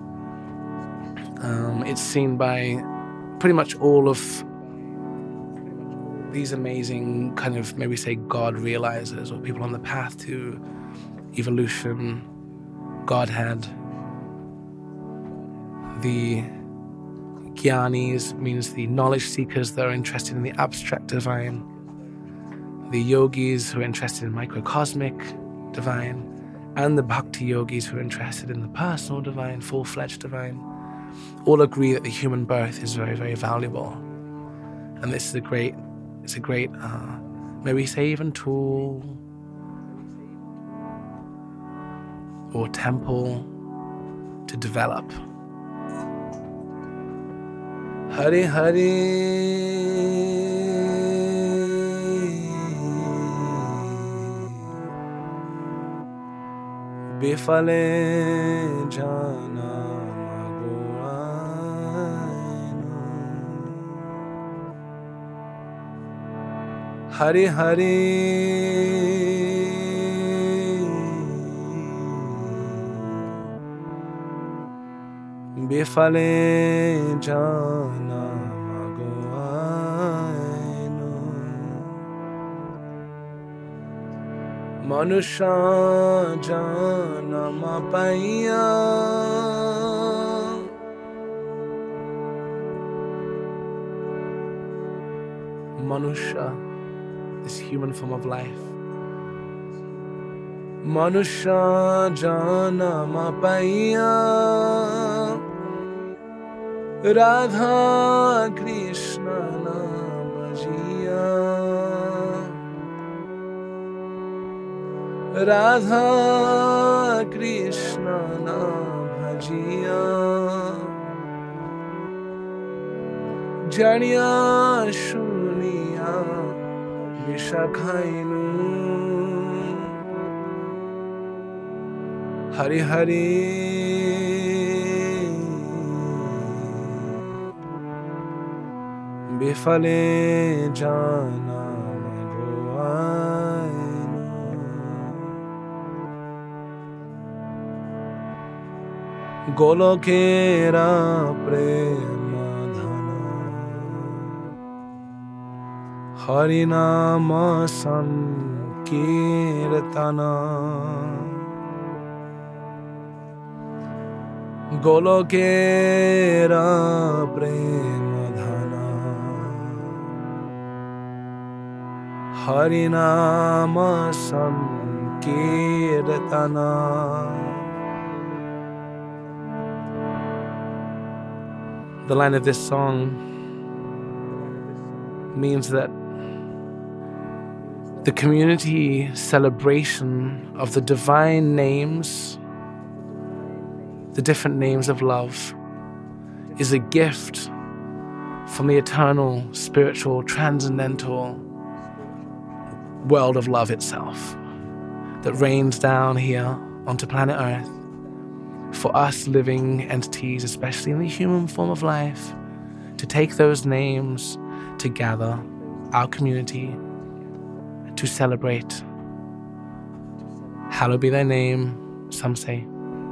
[SPEAKER 2] Um, it's seen by pretty much all of these amazing kind of, maybe say, God realizers or people on the path to evolution, Godhead. The Gyanis means the knowledge seekers that are interested in the abstract divine. The yogis who are interested in microcosmic divine. And the bhakti yogis who are interested in the personal divine, full-fledged divine. All agree that the human birth is very, very valuable. And this is a great, it's a great, uh, maybe say even tool or temple to develop. Hari Hari Bifale Jana Maguano Hari Hari Bifale Jana Maguano Manusha Jana Mapaya Manusha, this human form of life. Manusha Jana Mapaya Radha Krishna Namajiya Radha Krishna Namajiya Janiya Shuniya Vishakhainu Hari Hari Bifale Jana Maguano Golokera Prema Dhana Harinama Sankirtana Golokera Prema Dhana Harinama Sankirtana. The line of this song means that the community celebration of the divine names, the different names of love, is a gift from the eternal, spiritual, transcendental world of love itself that rains down here onto planet Earth for us living entities, especially in the human form of life, to take those names to gather our community to celebrate. Hallowed be thy name, some say.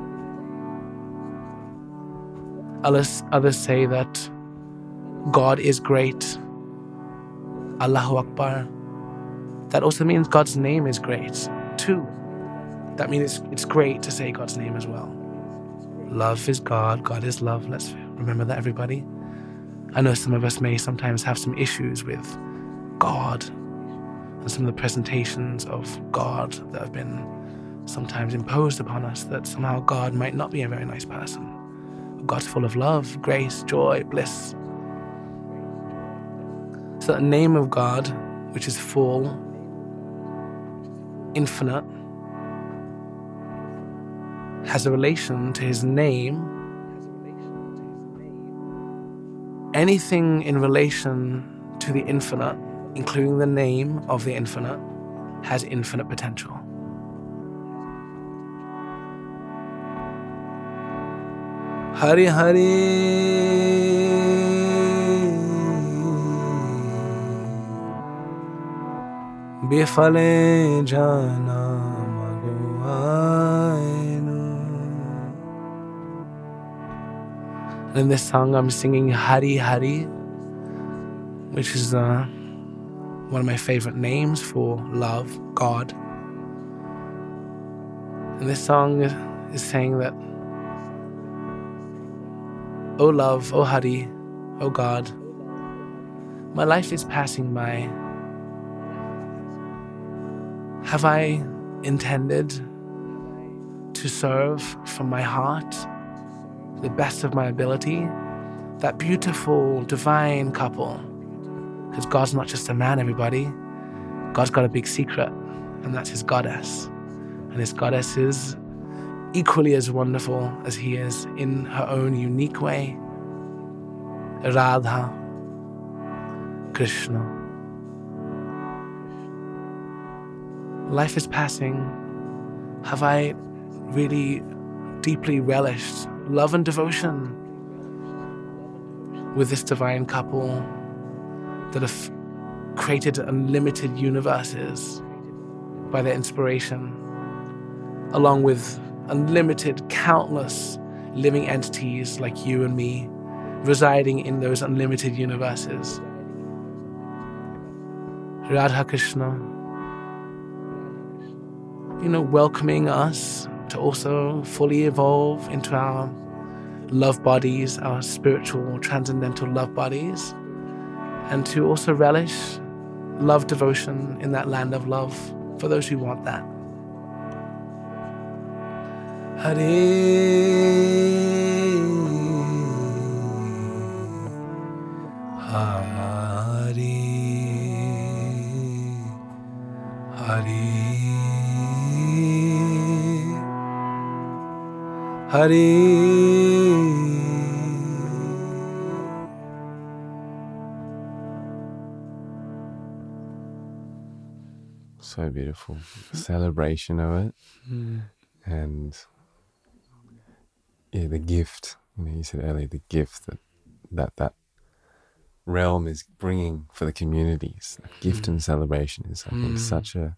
[SPEAKER 2] Others, others say that God is great. Allahu Akbar. That also means God's name is great, too. That means it's, it's great to say God's name as well. Love is God, God is love. Let's remember that, everybody. I know some of us may sometimes have some issues with God and some of the presentations of God that have been sometimes imposed upon us, that somehow God might not be a very nice person. God's full of love, grace, joy, bliss. So the name of God, which is full, infinite has a relation to his name, anything in relation to the infinite, including the name of the infinite, has infinite potential. Hari Hari Bifale Jana Maguainu. And in this song I'm singing Hari Hari, which is uh, one of my favorite names for love, God. And this song is saying that, oh love, oh Hari, oh God, my life is passing by. Have I intended to serve from my heart, to the best of my ability, that beautiful, divine couple? Because God's not just a man, everybody. God's got a big secret, and that's his goddess. And his goddess is equally as wonderful as he is in her own unique way. Radha Krishna. Life is passing. Have I really deeply relished love and devotion with this divine couple that have created unlimited universes by their inspiration, along with unlimited, countless living entities like you and me residing in those unlimited universes? Radha Krishna, you know, welcoming us to also fully evolve into our love bodies, our spiritual, transcendental love bodies, and to also relish love devotion in that land of love for those who want that. Hare Hari.
[SPEAKER 1] So beautiful. Celebration of it.
[SPEAKER 2] Mm.
[SPEAKER 1] And yeah, the gift. You know, you said earlier, the gift that that, that realm is bringing for the communities. That gift and celebration is, I think,
[SPEAKER 2] Mm.
[SPEAKER 1] such a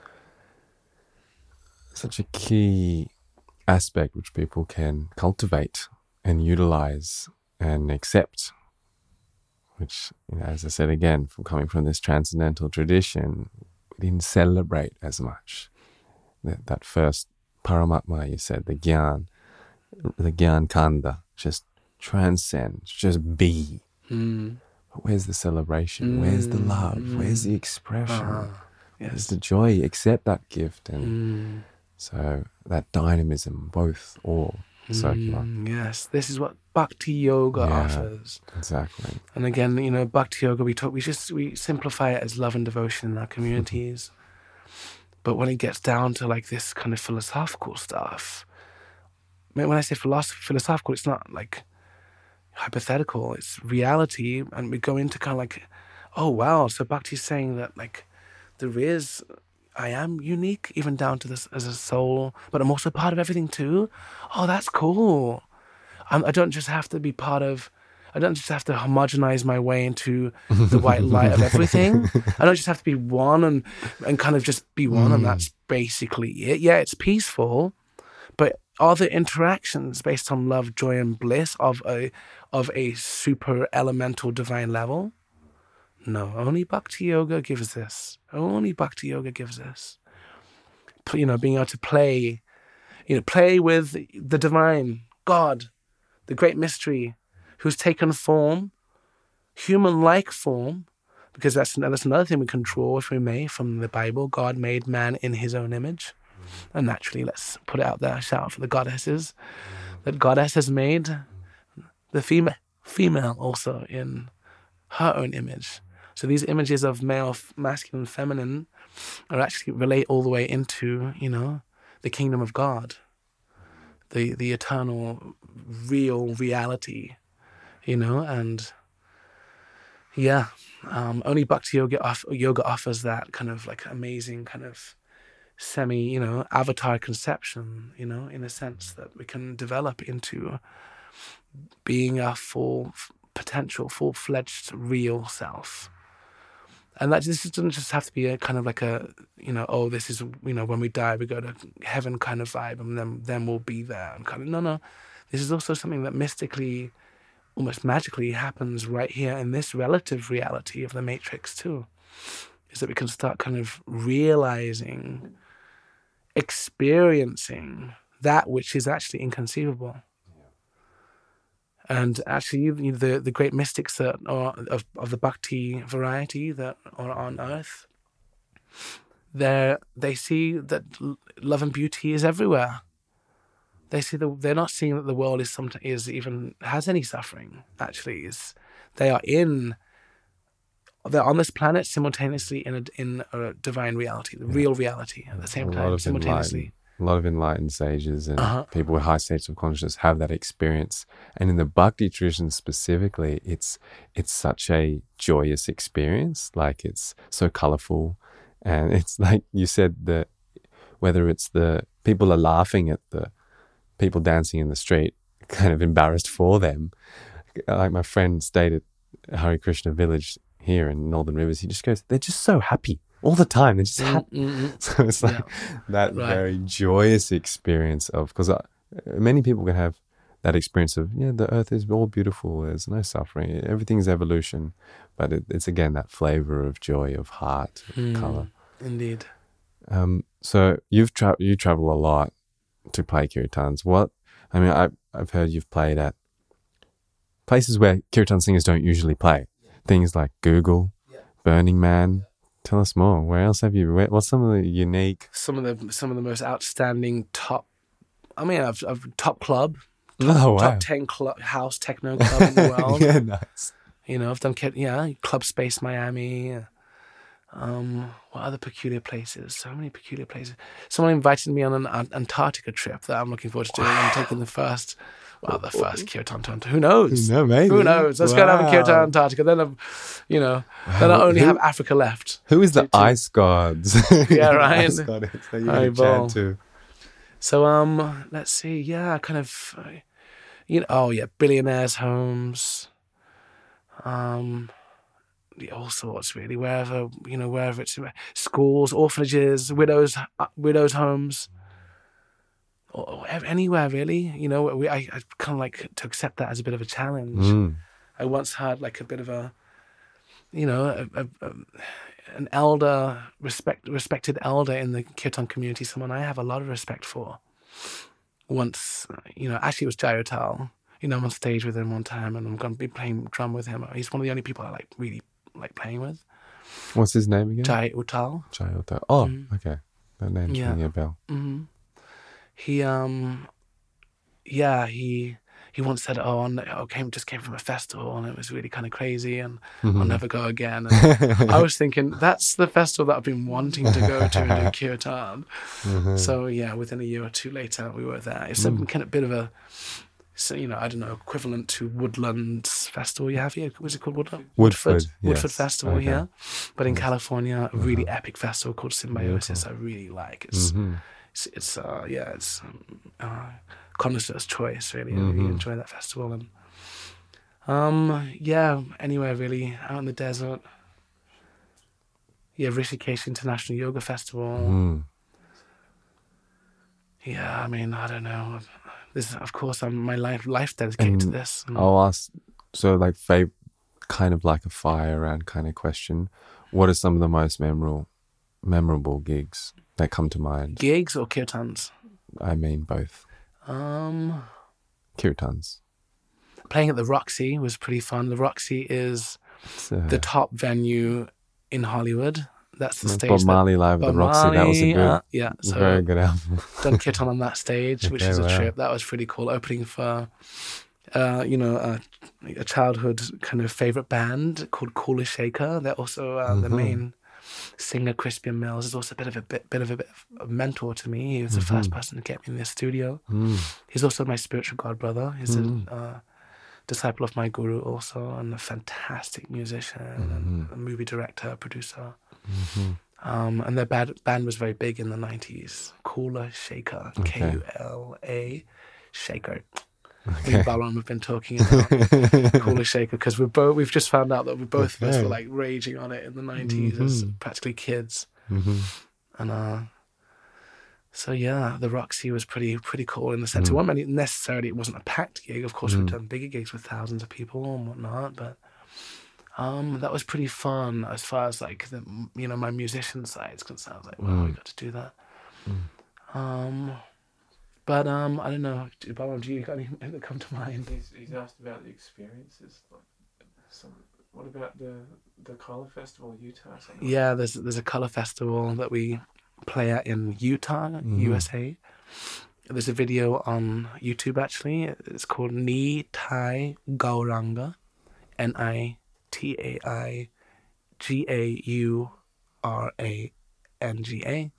[SPEAKER 1] such a key aspect which people can cultivate and utilize and accept, which, you know, as I said again, from coming from this transcendental tradition, we didn't celebrate as much. That, that first Paramatma, you said, the Gyan, the Gyan Kanda, just transcend, just be.
[SPEAKER 2] Mm.
[SPEAKER 1] But where's the celebration?
[SPEAKER 2] Mm.
[SPEAKER 1] Where's the love?
[SPEAKER 2] Mm.
[SPEAKER 1] Where's the expression?
[SPEAKER 2] Uh-huh.
[SPEAKER 1] Where's
[SPEAKER 2] Yes.
[SPEAKER 1] the joy? Accept that gift. And
[SPEAKER 2] Mm.
[SPEAKER 1] so that dynamism, both, all circular.
[SPEAKER 2] Mm, yes, this is what Bhakti Yoga
[SPEAKER 1] Yeah.
[SPEAKER 2] offers.
[SPEAKER 1] Exactly.
[SPEAKER 2] And again, you know, Bhakti Yoga, we talk, we just we simplify it as love and devotion in our communities. But when it gets down to like this kind of philosophical stuff, I mean, when I say philosophy, philosophical, it's not like hypothetical, it's reality. And we go into kind of like, oh wow, so Bhakti's saying that like there is, I am unique even down to this as a soul, but I'm also part of everything too. Oh, that's cool. I'm, I don't just have to be part of, I don't just have to homogenize my way into the white light of everything. I don't just have to be one and, and kind of just be one, and that's basically it. Yeah, it's peaceful, but are the interactions based on love, joy, and bliss of a of a super elemental divine level? No, only Bhakti Yoga gives this. Only Bhakti Yoga gives this. You know, being able to play, you know, play with the divine, God, the great mystery, who's taken form, human-like form, because that's, that's another thing we can draw, if we may, from the Bible. God made man in his own image. And naturally, let's put it out there, shout out for the goddesses, that Goddess has made the female, female also in her own image. So these images of male, masculine, feminine are actually relate all the way into, you know, the kingdom of God, the the eternal, real reality, you know, and yeah, um, only Bhakti Yoga, off, yoga offers that kind of like amazing kind of semi, you know, avatar conception, you know, in a sense that we can develop into being our full potential, full-fledged, real self. And that this doesn't just have to be a kind of like a, you know, oh, this is, you know, when we die, we go to heaven kind of vibe, and then then we'll be there. And kind of, no, no. This is also something that mystically, almost magically happens right here in this relative reality of the Matrix too. Is that we can start kind of realizing, experiencing that which is actually inconceivable. And actually, you know, the, the great mystics that are of, of the bhakti variety that are on earth, they they see that love and beauty is everywhere. They see the, they're not seeing that the world is some, is even has any suffering. Actually, is they are in they're on this planet simultaneously in a in a divine reality, the yeah. real reality at the same a time simultaneously.
[SPEAKER 1] A lot of enlightened sages and
[SPEAKER 2] uh-huh.
[SPEAKER 1] people with high states of consciousness have that experience. And in the Bhakti tradition specifically, it's it's such a joyous experience. Like, it's so colorful. And it's like you said, that whether it's the people are laughing at the people dancing in the street, kind of embarrassed for them. Like my friend stayed at Hare Krishna village here in Northern Rivers. He just goes, they're just so happy. All the time, they're just happy. Mm-hmm. So it's like yeah. that right. very joyous experience of, because uh, many people can have that experience of, yeah, the earth is all beautiful, there's no suffering, everything's evolution. But it, it's again that flavor of joy, of heart, of mm, color.
[SPEAKER 2] Indeed.
[SPEAKER 1] Um, so you've tra- you travel a lot to play kirtans. What, I mean, I, I've heard you've played at places where kirtan singers don't usually play. Yeah. Things like Google, yeah. Burning Man. Yeah. Tell us more. Where else have you? Where, what's some of the unique?
[SPEAKER 2] Some of the some of the most outstanding top. I mean, I've, I've top club. Top,
[SPEAKER 1] oh wow!
[SPEAKER 2] Top ten club, house techno club in the world.
[SPEAKER 1] Yeah, nice.
[SPEAKER 2] You know, I've done yeah, Club Space Miami. Um, what other peculiar places? So many peculiar places. Someone invited me on an Antarctica trip that I'm looking forward to doing. Wow. I'm taking the first. Well, the first kirtan to Antarctica. Who knows?
[SPEAKER 1] No, maybe.
[SPEAKER 2] Who knows? Let's wow. go and have a kirtan to Antarctica. Then, I've, you know, wow. then I only who, have Africa left.
[SPEAKER 1] Who is the to, ice gods?
[SPEAKER 2] Yeah, right.
[SPEAKER 1] Ice gods that you can chant to.
[SPEAKER 2] So, um, let's see. Yeah, kind of, uh, you know, oh yeah, billionaires' homes. Um, yeah, all sorts really. Wherever you know, wherever it's schools, orphanages, widows, uh, widows' homes. Or anywhere really, you know. We, I, I kind of like to accept that as a bit of a challenge.
[SPEAKER 1] Mm.
[SPEAKER 2] I once had like a bit of a, you know, a, a, a, an elder, respect, respected elder in the kirtan community, someone I have a lot of respect for. Once, you know, actually it was Jai Uttal. You know, I'm on stage with him one time, and I'm going to be playing drum with him. He's one of the only people I like really like playing with.
[SPEAKER 1] What's his name again?
[SPEAKER 2] Jai Uttal.
[SPEAKER 1] Jai Uttal. Oh, mm. okay. That name's
[SPEAKER 2] yeah.
[SPEAKER 1] ringing a bell.
[SPEAKER 2] Mm-hmm. He, um, yeah, he he once said, oh, I came, just came from a festival and it was really kind of crazy and mm-hmm. I'll never go again. And I was thinking, that's the festival that I've been wanting to go to and do kirtan. Mm-hmm. So, yeah, within a year or two later, we were there. It's some mm. kind of bit of a, so, you know, I don't know, equivalent to Woodlands Festival you have here. Was it called Woodland?
[SPEAKER 1] Woodford.
[SPEAKER 2] Woodford,
[SPEAKER 1] yes.
[SPEAKER 2] Woodford Festival
[SPEAKER 1] okay.
[SPEAKER 2] here. But in California, a really
[SPEAKER 1] uh-huh.
[SPEAKER 2] epic festival called Symbiosis. I really like. It's,
[SPEAKER 1] mm-hmm.
[SPEAKER 2] It's, it's uh, yeah, it's um, uh, connoisseur's choice, really.
[SPEAKER 1] Mm-hmm.
[SPEAKER 2] I really enjoy that festival. And um, yeah, anywhere really, out in the desert. Yeah, Rishikesh International Yoga Festival.
[SPEAKER 1] Mm.
[SPEAKER 2] Yeah, I mean, I don't know. This, of course, I'm my life life dedicated
[SPEAKER 1] and
[SPEAKER 2] to this. And
[SPEAKER 1] I'll ask, so like, fav- kind of like a fire round kind of question. What are some of the most memorable, memorable gigs that come to mind?
[SPEAKER 2] Gigs or kirtans?
[SPEAKER 1] I mean both.
[SPEAKER 2] Um,
[SPEAKER 1] kirtans.
[SPEAKER 2] Playing at the Roxy was pretty fun. The Roxy is uh, the top venue in Hollywood. That's the stage.
[SPEAKER 1] Bob Marley live at the Roxy. Marley, that was a good,
[SPEAKER 2] uh, yeah, so
[SPEAKER 1] very good album.
[SPEAKER 2] Done kirtan on that stage,
[SPEAKER 1] okay,
[SPEAKER 2] which is a
[SPEAKER 1] wow.
[SPEAKER 2] trip. That was pretty cool. Opening for uh, you know, uh, a childhood kind of favorite band called Cooler Shaker. They're also uh, the
[SPEAKER 1] Mhm.
[SPEAKER 2] main singer. Crispian Mills is also a bit of a bit, bit of a bit of a mentor to me. He was the first person to get me in the studio.
[SPEAKER 1] Mm.
[SPEAKER 2] He's also my spiritual godbrother. He's
[SPEAKER 1] Mm.
[SPEAKER 2] a uh, disciple of my guru also, and a fantastic musician and a movie director, producer.
[SPEAKER 1] Mhm.
[SPEAKER 2] Um, and their band, band was very big in the nineties. Cooler Shaker,
[SPEAKER 1] Okay.
[SPEAKER 2] K U L A, Shaker. Me
[SPEAKER 1] Okay.
[SPEAKER 2] and Balaram have been talking about Cooler Shaker because we've both we've just found out that we both of us
[SPEAKER 1] Okay.
[SPEAKER 2] were like raging on it in the nineties as
[SPEAKER 1] Mhm.
[SPEAKER 2] practically kids.
[SPEAKER 1] Mhm.
[SPEAKER 2] And uh, so yeah, the Roxy was pretty pretty cool in the sense
[SPEAKER 1] Mm.
[SPEAKER 2] it wasn't many, necessarily it wasn't a packed gig. Of course,
[SPEAKER 1] Mm.
[SPEAKER 2] we've done bigger gigs with thousands of people and whatnot, but um, that was pretty fun as far as like the you know my musician side is concerned. I was like, wow, we
[SPEAKER 1] Mm.
[SPEAKER 2] got to do that.
[SPEAKER 1] Mm.
[SPEAKER 2] Um, but um, I don't know, do, Balaram, do you got anything that come to mind?
[SPEAKER 3] He's, he's asked about the experiences. Like, some, what about the the Color Festival, Utah? Something like
[SPEAKER 2] Yeah, there's there's a color festival that we play at in Utah,
[SPEAKER 1] Mhm.
[SPEAKER 2] U S A. There's a video on YouTube actually. It's called Ni Tai Gauranga, N I T A I G A U R A N G A,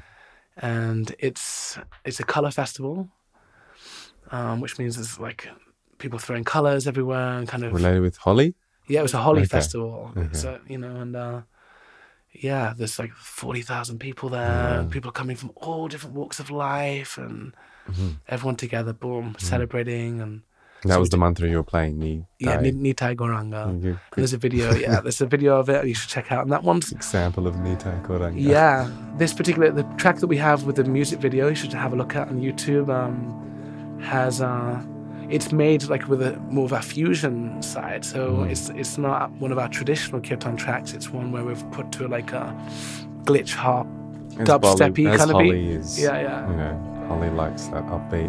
[SPEAKER 2] and it's it's a color festival, um, which means there's like people throwing colors everywhere and kind of
[SPEAKER 1] Related with Holly?
[SPEAKER 2] yeah, it was a Holly
[SPEAKER 1] Okay.
[SPEAKER 2] festival.
[SPEAKER 1] Okay.
[SPEAKER 2] So, you know, and uh, yeah, there's like forty thousand people there,
[SPEAKER 1] Yeah.
[SPEAKER 2] and people coming from all different walks of life, and
[SPEAKER 1] Mhm.
[SPEAKER 2] everyone together, boom, celebrating. And
[SPEAKER 1] That
[SPEAKER 2] So
[SPEAKER 1] was
[SPEAKER 2] we
[SPEAKER 1] the
[SPEAKER 2] did-
[SPEAKER 1] mantra you were playing, Ni.
[SPEAKER 2] yeah,
[SPEAKER 1] Dai.
[SPEAKER 2] Ni Tai Goranga.
[SPEAKER 1] Can you give a
[SPEAKER 2] And
[SPEAKER 1] quick
[SPEAKER 2] there's a video, yeah, there's a video of it you should check out. And that one's,
[SPEAKER 1] example of Ni Tai Koranga.
[SPEAKER 2] yeah, this particular, the track that we have with the music video, you should have a look at on YouTube, um, has, uh, it's made like with a more of a fusion side. So
[SPEAKER 1] Mm.
[SPEAKER 2] it's it's not one of our traditional kirtan tracks. It's one where we've put to like a glitch hop,
[SPEAKER 1] As
[SPEAKER 2] dubsteppy
[SPEAKER 1] Bolly- as
[SPEAKER 2] kind of
[SPEAKER 1] Holly
[SPEAKER 2] beat.
[SPEAKER 1] is,
[SPEAKER 2] Yeah, yeah.
[SPEAKER 1] You know, Holly likes that upbeat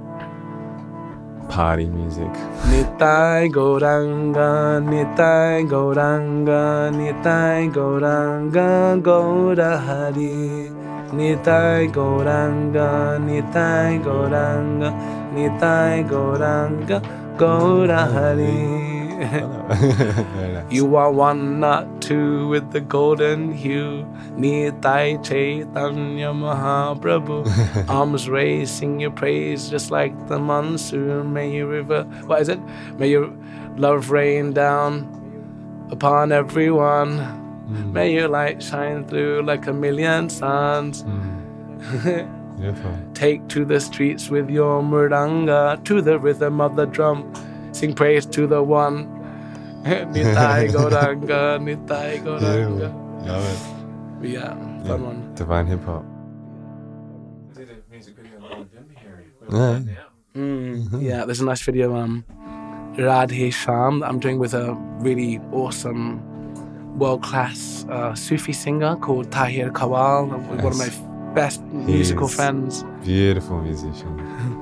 [SPEAKER 1] party music.
[SPEAKER 2] Nitai Goranga, Nitai Goranga, Nitai Goranga, Gora Hari. Nitai Goranga, Nitai Goranga, Nitai Goranga, Gora Hari.
[SPEAKER 1] Very nice.
[SPEAKER 2] You are one, not two, with the golden hue. Nitai Chaitanya Mahaprabhu. Arms raised, sing your praise just like the monsoon. May your river, what is it? May your love rain down upon everyone.
[SPEAKER 1] Mm.
[SPEAKER 2] May your light shine through like a million suns.
[SPEAKER 1] Mm. Beautiful.
[SPEAKER 2] Take to the streets with your mridanga, to the rhythm of the drum. Sing praise to the one. Nitai Goranga, Nitai Goranga.
[SPEAKER 1] Beautiful. Love it.
[SPEAKER 2] Yeah, fun
[SPEAKER 1] Yeah.
[SPEAKER 2] one.
[SPEAKER 1] Divine hip hop.
[SPEAKER 3] I did a music video on November here.
[SPEAKER 1] Yeah.
[SPEAKER 3] Now.
[SPEAKER 2] Mm, yeah, there's a nice video, um, Radhe Sham, that I'm doing with a really awesome, world-class uh, Sufi singer called Tahir Kawal, one of my
[SPEAKER 1] Yes.
[SPEAKER 2] f- best musical
[SPEAKER 1] is.
[SPEAKER 2] friends.
[SPEAKER 1] Beautiful musician.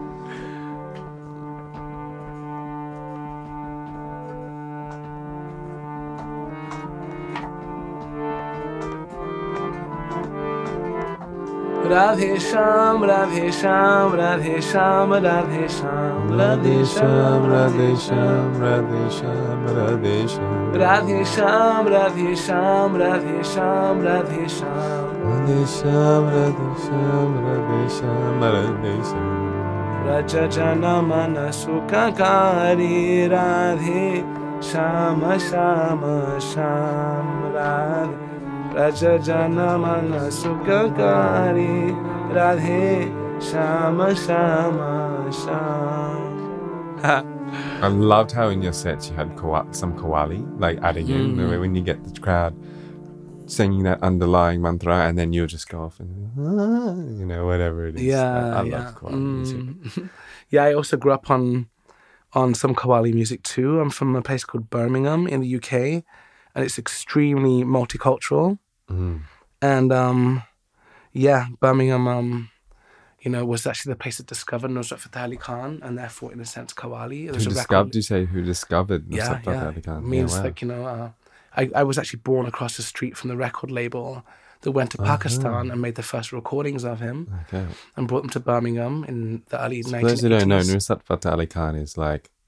[SPEAKER 2] Radhe Sham, Radhe Sham, Radhe Sham, Radhe Sham, Radhe Sham,
[SPEAKER 1] Radhe Sham, Radhe Sham, Radhe Sham.
[SPEAKER 2] Radhe Sham, Radhe Sham, Radhe Sham, Radhe Sham.
[SPEAKER 1] Radhe Sham, Radhe Sham, Radhe Sham, Radhe Sham.
[SPEAKER 2] Raja Jana Mana Sukakari Radhe Shama Shama Sham Radhe Raja Jana Mana Sukakari Radhe Shama Shama Sham.
[SPEAKER 1] I loved how in your sets you had kawa- some kawali, like adding in,
[SPEAKER 2] Mm.
[SPEAKER 1] when you get the crowd singing that underlying mantra, and then you'll just go off and, "Ah," you know, whatever it is.
[SPEAKER 2] Yeah,
[SPEAKER 1] I, I
[SPEAKER 2] yeah.
[SPEAKER 1] love kawali music.
[SPEAKER 2] Mm. Yeah, I also grew up on on some Qawwali music too. I'm from a place called Birmingham in the U K, and it's extremely multicultural.
[SPEAKER 1] Mm.
[SPEAKER 2] And um, yeah, Birmingham, um, you know, was actually the place that discovered Nusrat Fateh Ali Khan, and therefore, in a sense, Qawwali. It was
[SPEAKER 1] Who
[SPEAKER 2] a
[SPEAKER 1] discovered,
[SPEAKER 2] record.
[SPEAKER 1] you say, who discovered
[SPEAKER 2] Yeah,
[SPEAKER 1] Nusrat Fateh
[SPEAKER 2] yeah.
[SPEAKER 1] Ali Khan?
[SPEAKER 2] Means
[SPEAKER 1] Yeah, wow.
[SPEAKER 2] like you know, uh, I I was actually born across the street from the record label that went to Pakistan and made the first recordings of him
[SPEAKER 1] Okay.
[SPEAKER 2] and brought them to Birmingham in the early
[SPEAKER 1] For
[SPEAKER 2] nineteen eighties.
[SPEAKER 1] those who don't know, Nusrat Fateh Ali Khan is like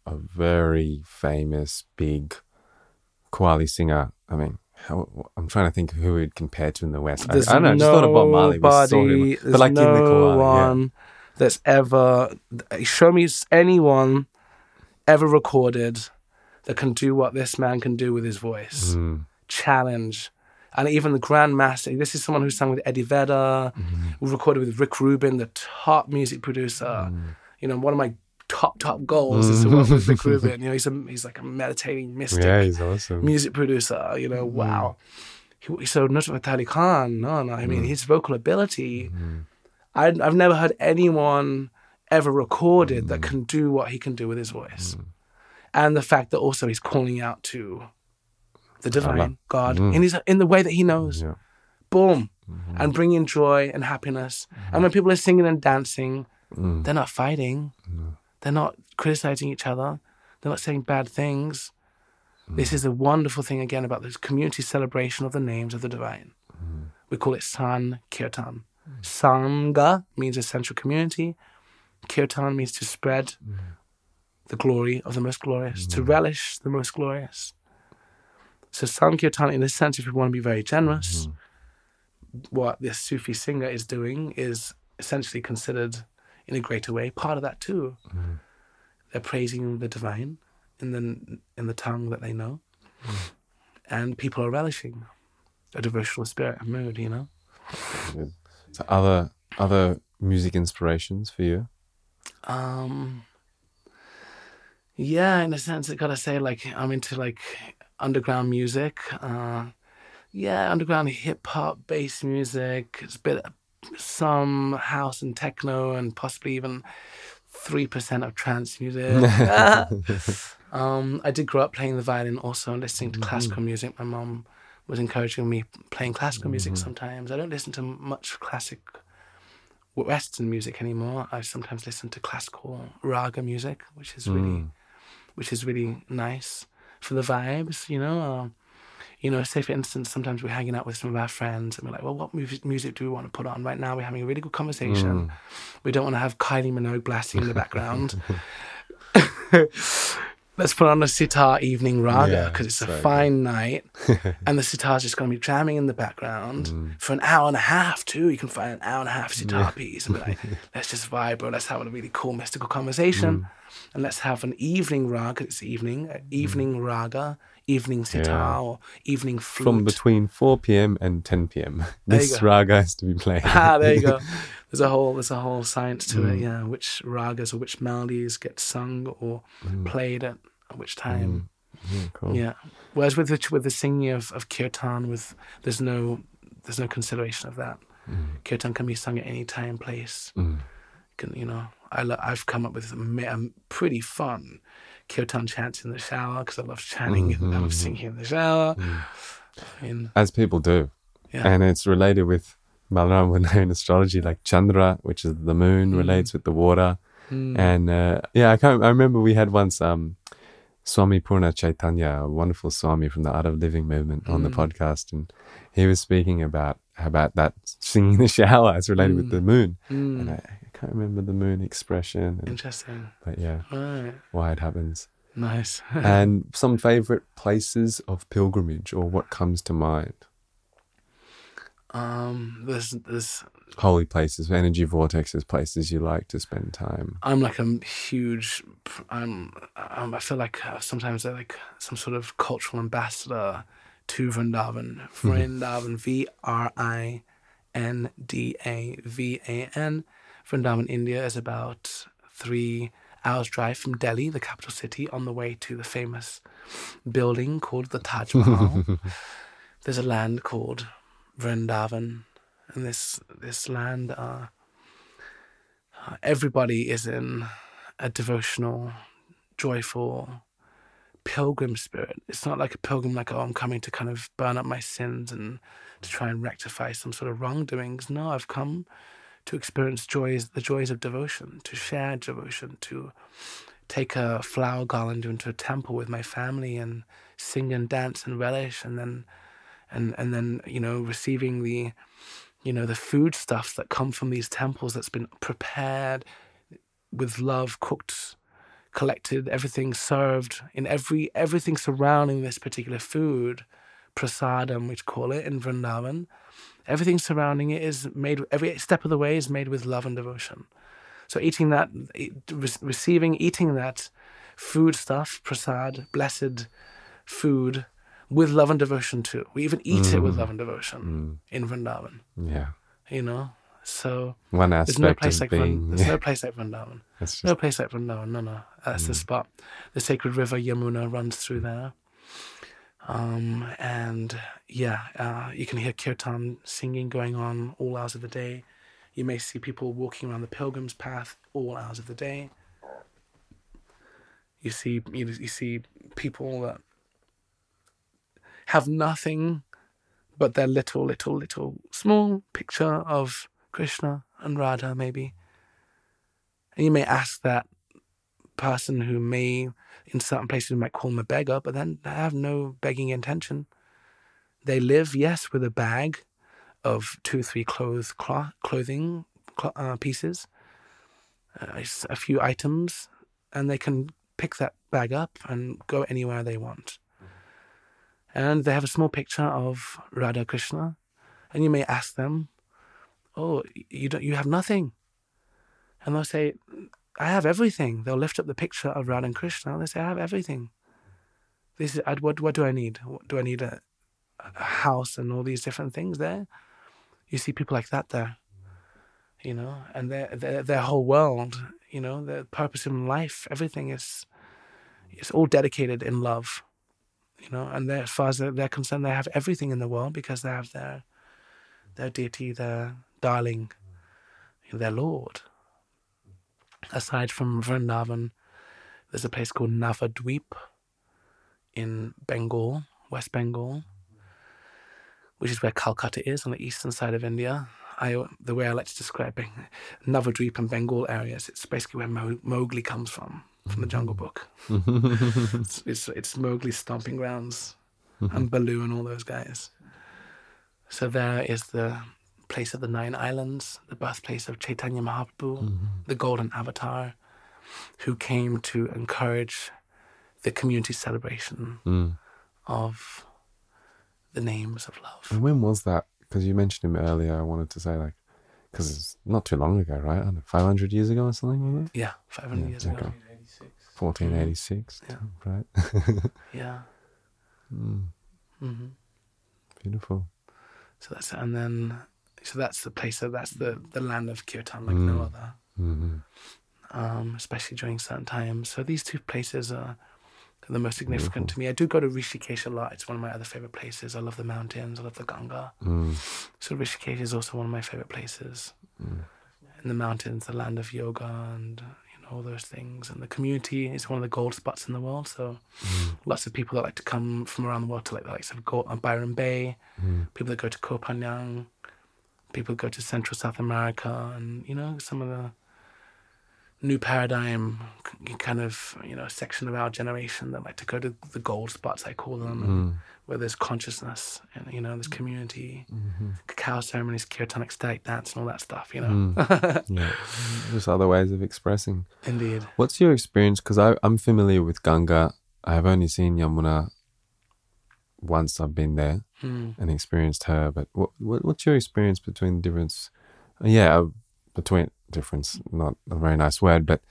[SPEAKER 1] a very famous, big Qawwali singer. I mean, how, I'm trying to think of who we'd compare to in the West. I, I don't know. I just thought of Bob Marley. We saw him, but like
[SPEAKER 2] no
[SPEAKER 1] in the Qawwali,
[SPEAKER 2] one
[SPEAKER 1] yeah.
[SPEAKER 2] that's ever show me anyone ever recorded that can do what this man can do with his voice.
[SPEAKER 1] Mm.
[SPEAKER 2] Challenge. And even the Grand Master, this is someone who sang with Eddie Vedder,
[SPEAKER 1] Mm-hmm.
[SPEAKER 2] who recorded with Rick Rubin, the top music producer.
[SPEAKER 1] Mm.
[SPEAKER 2] You know, one of my top, top goals is to work with Rick Rubin. You know, he's a, he's like a meditating mystic.
[SPEAKER 1] Yeah, he's awesome.
[SPEAKER 2] Music producer, you know, wow. He, so Nusrat Fateh Khan, no, no, I mean,
[SPEAKER 1] Mm.
[SPEAKER 2] his vocal ability,
[SPEAKER 1] Mm.
[SPEAKER 2] I, I've never heard anyone ever recorded that can do what he can do with his voice.
[SPEAKER 1] Mm.
[SPEAKER 2] And the fact that also he's calling out to the divine,
[SPEAKER 1] Allah.
[SPEAKER 2] God,
[SPEAKER 1] Mm.
[SPEAKER 2] in his in the way that he knows.
[SPEAKER 1] Yeah.
[SPEAKER 2] Boom.
[SPEAKER 1] Mhm.
[SPEAKER 2] And bringing joy and happiness. And when people are singing and dancing,
[SPEAKER 1] Mm.
[SPEAKER 2] they're not fighting.
[SPEAKER 1] No.
[SPEAKER 2] They're not criticizing each other. They're not saying bad things.
[SPEAKER 1] Mm.
[SPEAKER 2] This is a wonderful thing again about this community celebration of the names of the divine.
[SPEAKER 1] Mm.
[SPEAKER 2] We call it San Kirtan. Sangha means essential community. Kirtan means to spread
[SPEAKER 1] Mm.
[SPEAKER 2] the glory of the most glorious, to relish the most glorious. So Sankirtan, in a sense, if we want to be very generous, what this Sufi singer is doing is essentially considered in a greater way part of that too.
[SPEAKER 1] Mm.
[SPEAKER 2] They're praising the divine in the in the tongue that they know, and people are relishing a devotional spirit and mood. You know.
[SPEAKER 1] Good. So other other music inspirations for you?
[SPEAKER 2] Um. Yeah, in a sense, I gotta say, like I'm into like underground music. Uh, yeah, underground hip hop, bass music. It's a bit of some house and techno, and possibly even three percent of trance music. um, I did grow up playing the violin also and listening to classical music. My mom was encouraging me playing classical music sometimes. I don't listen to much classic Western music anymore. I sometimes listen to classical raga music, which is really,
[SPEAKER 1] Mm.
[SPEAKER 2] which is really nice for the vibes. You know, uh, you know. Say for instance, sometimes we're hanging out with some of our friends, and we're like, "Well, what music music do we want to put on?" Right now, we're having a really good conversation.
[SPEAKER 1] Mm.
[SPEAKER 2] We don't want to have Kylie Minogue blasting in the background. Let's put on a sitar evening raga
[SPEAKER 1] Yeah,
[SPEAKER 2] because it's a
[SPEAKER 1] so
[SPEAKER 2] fine night, and the sitar's just going to be jamming in the background
[SPEAKER 1] Mm.
[SPEAKER 2] for an hour and a half too. You can find an hour and a half sitar piece and be like, let's just vibe, bro. Let's have a really cool mystical conversation,
[SPEAKER 1] Mm.
[SPEAKER 2] and let's have an evening raga. It's evening, uh, evening raga, evening sitar
[SPEAKER 1] Yeah.
[SPEAKER 2] or evening flute.
[SPEAKER 1] From between four p.m. and ten p.m.
[SPEAKER 2] There you
[SPEAKER 1] This
[SPEAKER 2] go.
[SPEAKER 1] raga has to be played.
[SPEAKER 2] Ah, there you go. There's a whole there's a whole science to it,
[SPEAKER 1] Mm.
[SPEAKER 2] yeah. Which ragas or which melodies get sung or played at, at which time.
[SPEAKER 1] Yeah, cool.
[SPEAKER 2] Yeah. Whereas with the with the singing of, of kirtan, with there's no there's no consideration of that.
[SPEAKER 1] Mm.
[SPEAKER 2] Kirtan can be sung at any time, place.
[SPEAKER 1] Mm.
[SPEAKER 2] Can you know? I lo- I've come up with a, ma- a pretty fun kirtan chants in the shower because I love chanting and I love singing in the shower. I mean,
[SPEAKER 1] As people do.
[SPEAKER 2] yeah.
[SPEAKER 1] And it's related with Malaram would know in astrology, like Chandra, which is the moon,
[SPEAKER 2] Mm.
[SPEAKER 1] relates with the water.
[SPEAKER 2] Mm.
[SPEAKER 1] And uh, yeah, I can't. I remember we had once um, Swami Purna Chaitanya, a wonderful Swami from the Art of Living movement, on the
[SPEAKER 2] Mm.
[SPEAKER 1] podcast, and he was speaking about about that singing in the shower as related with the moon.
[SPEAKER 2] Mm.
[SPEAKER 1] And I, I can't remember the moon expression, and,
[SPEAKER 2] Interesting.
[SPEAKER 1] but yeah,
[SPEAKER 2] Right.
[SPEAKER 1] why it happens.
[SPEAKER 2] Nice.
[SPEAKER 1] And some favorite places of pilgrimage, or what comes to mind.
[SPEAKER 2] um, there's there's
[SPEAKER 1] Holy places, energy vortexes, places you like to spend time.
[SPEAKER 2] I'm like a huge. I'm. I'm I feel like uh, sometimes I'm like some sort of cultural ambassador to Vrindavan. Vrindavan, V R I N D A V A N. Vrindavan, India is about three hours drive from Delhi, the capital city, on the way to the famous building called the Taj Mahal. There's a land called Vrindavan, and this this land, uh, uh, everybody is in a devotional, joyful pilgrim spirit. It's not like a pilgrim like, oh, I'm coming to kind of burn up my sins and to try and rectify some sort of wrongdoings. No, I've come to experience joys, the joys of devotion, to share devotion, to take a flower garland into a temple with my family and sing and dance and relish, and then and and then you know receiving the you know the foodstuffs that come from these temples that's been prepared with love, cooked collected, everything served in every everything surrounding this particular food, prasadam, which call it in Vrindavan. Everything surrounding it is made. Every step of the way is made with love and devotion. So eating that, receiving, eating that food stuff, prasad, blessed food, with love and devotion too. We even eat mm. it with love and devotion mm. in Vrindavan.
[SPEAKER 1] Yeah,
[SPEAKER 2] you know. So
[SPEAKER 1] one aspect
[SPEAKER 2] there's no place
[SPEAKER 1] of
[SPEAKER 2] like
[SPEAKER 1] being,
[SPEAKER 2] Vrindavan. There's
[SPEAKER 1] yeah.
[SPEAKER 2] no place like Vrindavan.
[SPEAKER 1] Just,
[SPEAKER 2] no place like Vrindavan. No, no. That's mm. the spot. The sacred river Yamuna runs through there. Um, and yeah, uh, you can hear kirtan singing going on all hours of the day. You may see people walking around the pilgrim's path all hours of the day. You see, you, you see people that have nothing but their little, little, little small picture of Krishna and Radha, maybe. And you may ask that person who may, in certain places, might call them a beggar, but then they have no begging intention. They live, yes, with a bag of two, three clothes, cloth, clothing uh, pieces, uh, a few items, and they can pick that bag up and go anywhere they want. And they have a small picture of Radha Krishna, and you may ask them, "Oh, you don't, you have nothing?" And they'll say, "I have everything." They'll lift up the picture of Radha and Krishna, and they say, "I have everything. This is what. What do I need? What, do I need a, a house and all these different things there?" You see people like that there, you know, and their their their whole world, you know, their purpose in life, everything is, it's all dedicated in love. You know, and as far as they're concerned, they have everything in the world because they have their their deity, their darling, their Lord. Aside from Vrindavan, there's a place called Navadweep in Bengal, West Bengal, which is where Calcutta is on the eastern side of India. I, the way I like to describe it, Navadweep and Bengal areas, it's basically where Mo- Mowgli comes from. From the Jungle Book. it's, it's it's Mowgli's stomping grounds and Baloo and all those guys. So there is the place of the Nine Islands, the birthplace of Chaitanya Mahaprabhu, mm-hmm. the golden avatar, who came to encourage the community celebration mm. of the names of love.
[SPEAKER 1] And when was that? Because you mentioned him earlier, I wanted to say, like, because it's not too long ago, right? I don't know, five hundred years ago or something like that?
[SPEAKER 2] Yeah, five hundred yeah, years okay. ago.
[SPEAKER 1] fourteen eighty-six,
[SPEAKER 2] yeah.
[SPEAKER 1] right?
[SPEAKER 2] yeah.
[SPEAKER 1] Mm.
[SPEAKER 2] Mm-hmm.
[SPEAKER 1] Beautiful.
[SPEAKER 2] So that's and then so that's the place. So that's the, the land of kirtan like mm. no other.
[SPEAKER 1] Mm-hmm.
[SPEAKER 2] Um, especially during certain times. So these two places are the most significant Beautiful. to me. I do go to Rishikesh a lot. It's one of my other favorite places. I love the mountains. I love the Ganga.
[SPEAKER 1] Mm.
[SPEAKER 2] So Rishikesh is also one of my favorite places.
[SPEAKER 1] Mm.
[SPEAKER 2] In the mountains, the land of yoga and all those things, and the community is one of the gold spots in the world. So mm. lots of people that like to come from around the world to like the likes of Gold, uh, Byron Bay, mm. people that go to Koh Phangan, people go to Central South America, and you know some of the new paradigm kind of you know section of our generation that like to go to the gold spots, I call them,
[SPEAKER 1] mm.
[SPEAKER 2] and where there's consciousness and you know there's community,
[SPEAKER 1] mm-hmm.
[SPEAKER 2] cacao ceremonies, kirtan, ecstatic dance, and all that stuff. You know,
[SPEAKER 1] mm. yeah, just other ways of expressing.
[SPEAKER 2] Indeed.
[SPEAKER 1] What's your experience? Because I'm familiar with Ganga. I have only seen Yamuna once. I've been there
[SPEAKER 2] mm.
[SPEAKER 1] and experienced her. But what, what what's your experience between the difference? Yeah, between difference. Not a very nice word, but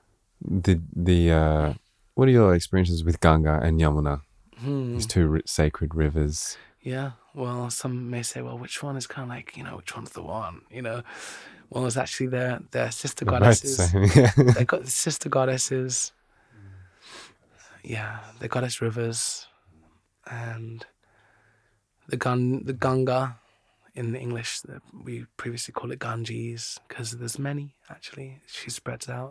[SPEAKER 1] the the uh, what are your experiences with Ganga and Yamuna?
[SPEAKER 2] Hmm.
[SPEAKER 1] These two r- sacred rivers.
[SPEAKER 2] Yeah, well, some may say, well, which one is kind of like, you know, which one's the one, you know? Well, it's actually their, their sister
[SPEAKER 1] They're
[SPEAKER 2] goddesses.
[SPEAKER 1] both the same, yeah.
[SPEAKER 2] They've got the sister goddesses. Yeah, the goddess rivers. And the Gan- the Ganga, in the English, we previously call it Ganges, because there's many, actually. She spreads out.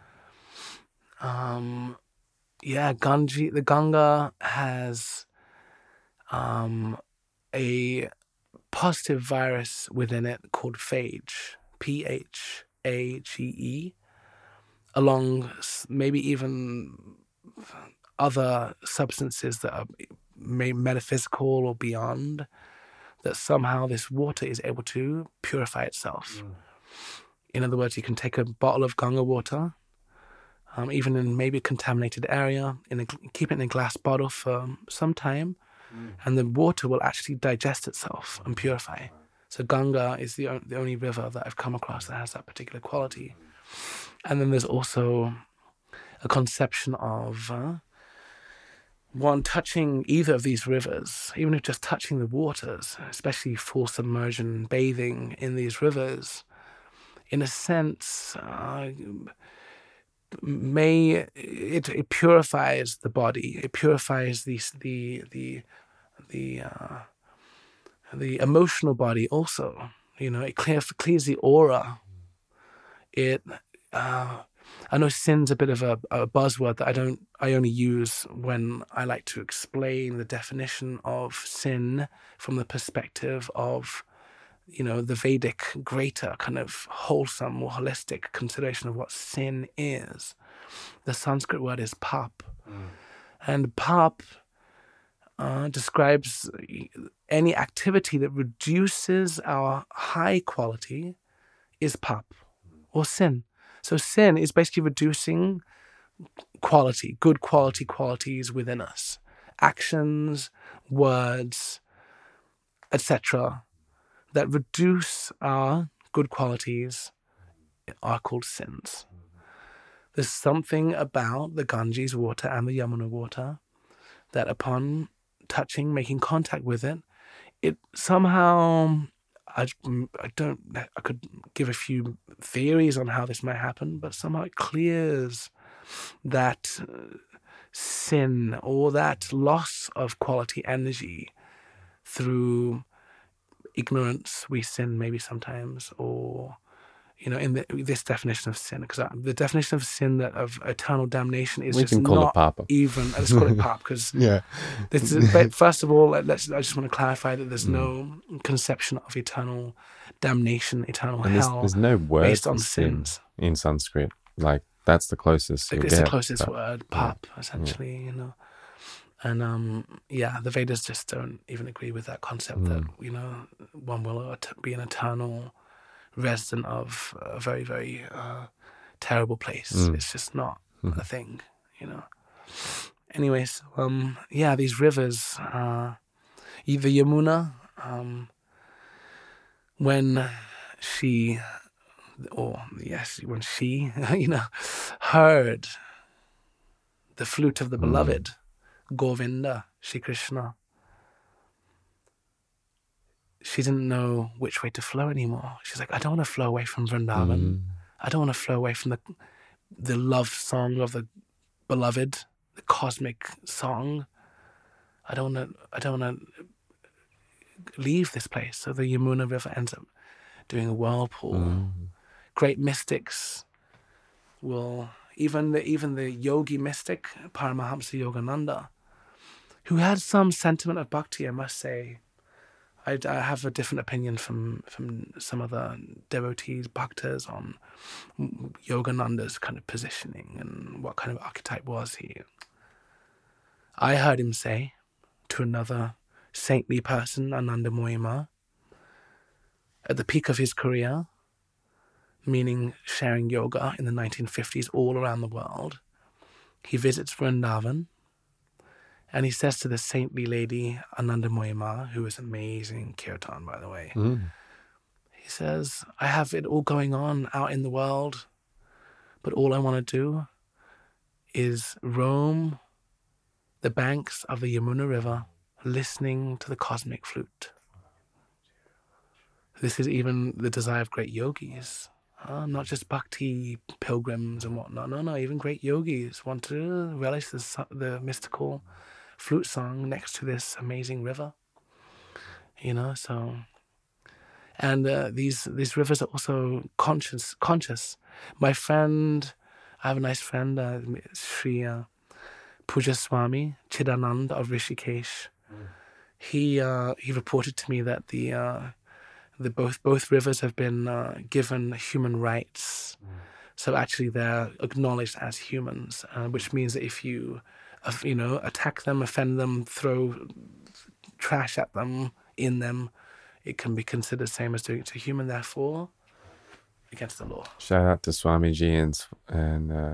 [SPEAKER 2] Um... Yeah, Ganges, the Ganga has um, a positive virus within it called phage, P H A G E, along maybe even other substances that are maybe metaphysical or beyond, that somehow this water is able to purify itself. Mm. In other words, you can take a bottle of Ganga water, um, even in maybe a contaminated area, in a, keep it in a glass bottle for some time, mm. and the water will actually digest itself and purify. So Ganga is the, o- the only river that I've come across that has that particular quality. And then there's also a conception of uh, one touching either of these rivers, even if just touching the waters, especially full submersion bathing in these rivers, in a sense, uh, may it, it purifies the body. It purifies the the the the uh, the emotional body also. You know, it clear, clears the aura. It. Uh, I know sin's a bit of a, a buzzword that I don't. I only use when I like to explain the definition of sin from the perspective of, you know, the Vedic greater kind of wholesome, more holistic consideration of what sin is. The Sanskrit word is pap, mm. and pap uh, describes any activity that reduces our high quality is pap or sin. So sin is basically reducing quality, good quality qualities within us. Actions, words, et cetera that reduce our good qualities are called sins. There's something about the Ganges water and the Yamuna water that upon touching, making contact with it, it somehow... I, I don't, I could give a few theories on how this might happen, but somehow it clears that uh, sin or that loss of quality energy through ignorance. We sin maybe sometimes, or, you know, in the, this definition of sin, because the definition of sin, that of eternal damnation, is
[SPEAKER 1] we
[SPEAKER 2] just
[SPEAKER 1] can call
[SPEAKER 2] not
[SPEAKER 1] it papa.
[SPEAKER 2] even. Let's call it pap, because
[SPEAKER 1] yeah.
[SPEAKER 2] This is, but first of all, let's. I just want to clarify that there's
[SPEAKER 1] mm.
[SPEAKER 2] no conception of eternal damnation, eternal
[SPEAKER 1] and
[SPEAKER 2] hell.
[SPEAKER 1] There's, there's no word
[SPEAKER 2] based
[SPEAKER 1] for
[SPEAKER 2] on
[SPEAKER 1] sin
[SPEAKER 2] sins
[SPEAKER 1] in Sanskrit. Like that's the closest.
[SPEAKER 2] It's
[SPEAKER 1] you'll
[SPEAKER 2] the
[SPEAKER 1] get,
[SPEAKER 2] closest
[SPEAKER 1] but,
[SPEAKER 2] word, pap,
[SPEAKER 1] yeah.
[SPEAKER 2] essentially.
[SPEAKER 1] Yeah.
[SPEAKER 2] You know, and um, yeah, the Vedas just don't even agree with that concept mm. that, you know, one will be an eternal resident of a very, very uh, terrible place. Mm. It's just not mm. a thing, you know. Anyways, um, yeah, these rivers, uh, the Yamuna, um, when she, or yes, when she, you know, heard the flute of the mm. beloved, Govinda, Shri Krishna, she didn't know which way to flow anymore. She's like, I don't want to flow away from Vrindavan. Mm. I don't want to flow away from the the love song of the beloved, the cosmic song. I don't want to. I don't want to leave this place. So the Yamuna River ends up doing a whirlpool. Mm. Great mystics will, even the even the yogi mystic Paramahamsa Yogananda, who had some sentiment of bhakti, I must say. I, I have a different opinion from from some other devotees, bhaktas, on Yogananda's kind of positioning and what kind of archetype was he. I heard him say to another saintly person, Ananda Moyima, at the peak of his career, meaning sharing yoga in the nineteen fifties all around the world, he visits Vrindavan, and he says to the saintly lady, Ananda Moyima, who is amazing kirtan, by the way, mm. he says, I have it all going on out in the world, but all I want to do is roam the banks of the Yamuna River, listening to the cosmic flute. This is even the desire of great yogis, uh, not just bhakti pilgrims and whatnot. No, no, even great yogis want to relish the, the mystical flute song next to this amazing river. You know, so... And uh, these these rivers are also conscious. conscious. My friend, I have a nice friend, uh, Sri uh, Puja Swami Chidanand of Rishikesh. Mm. He uh, he reported to me that the uh, the both both rivers have been uh, given human rights. Mm. So actually, they're acknowledged as humans, uh, which means that if you uh, you know attack them, offend them, throw trash at them, in them, it can be considered the same as doing it to a human. Therefore, against the law.
[SPEAKER 1] Shout out to Swamiji and and uh,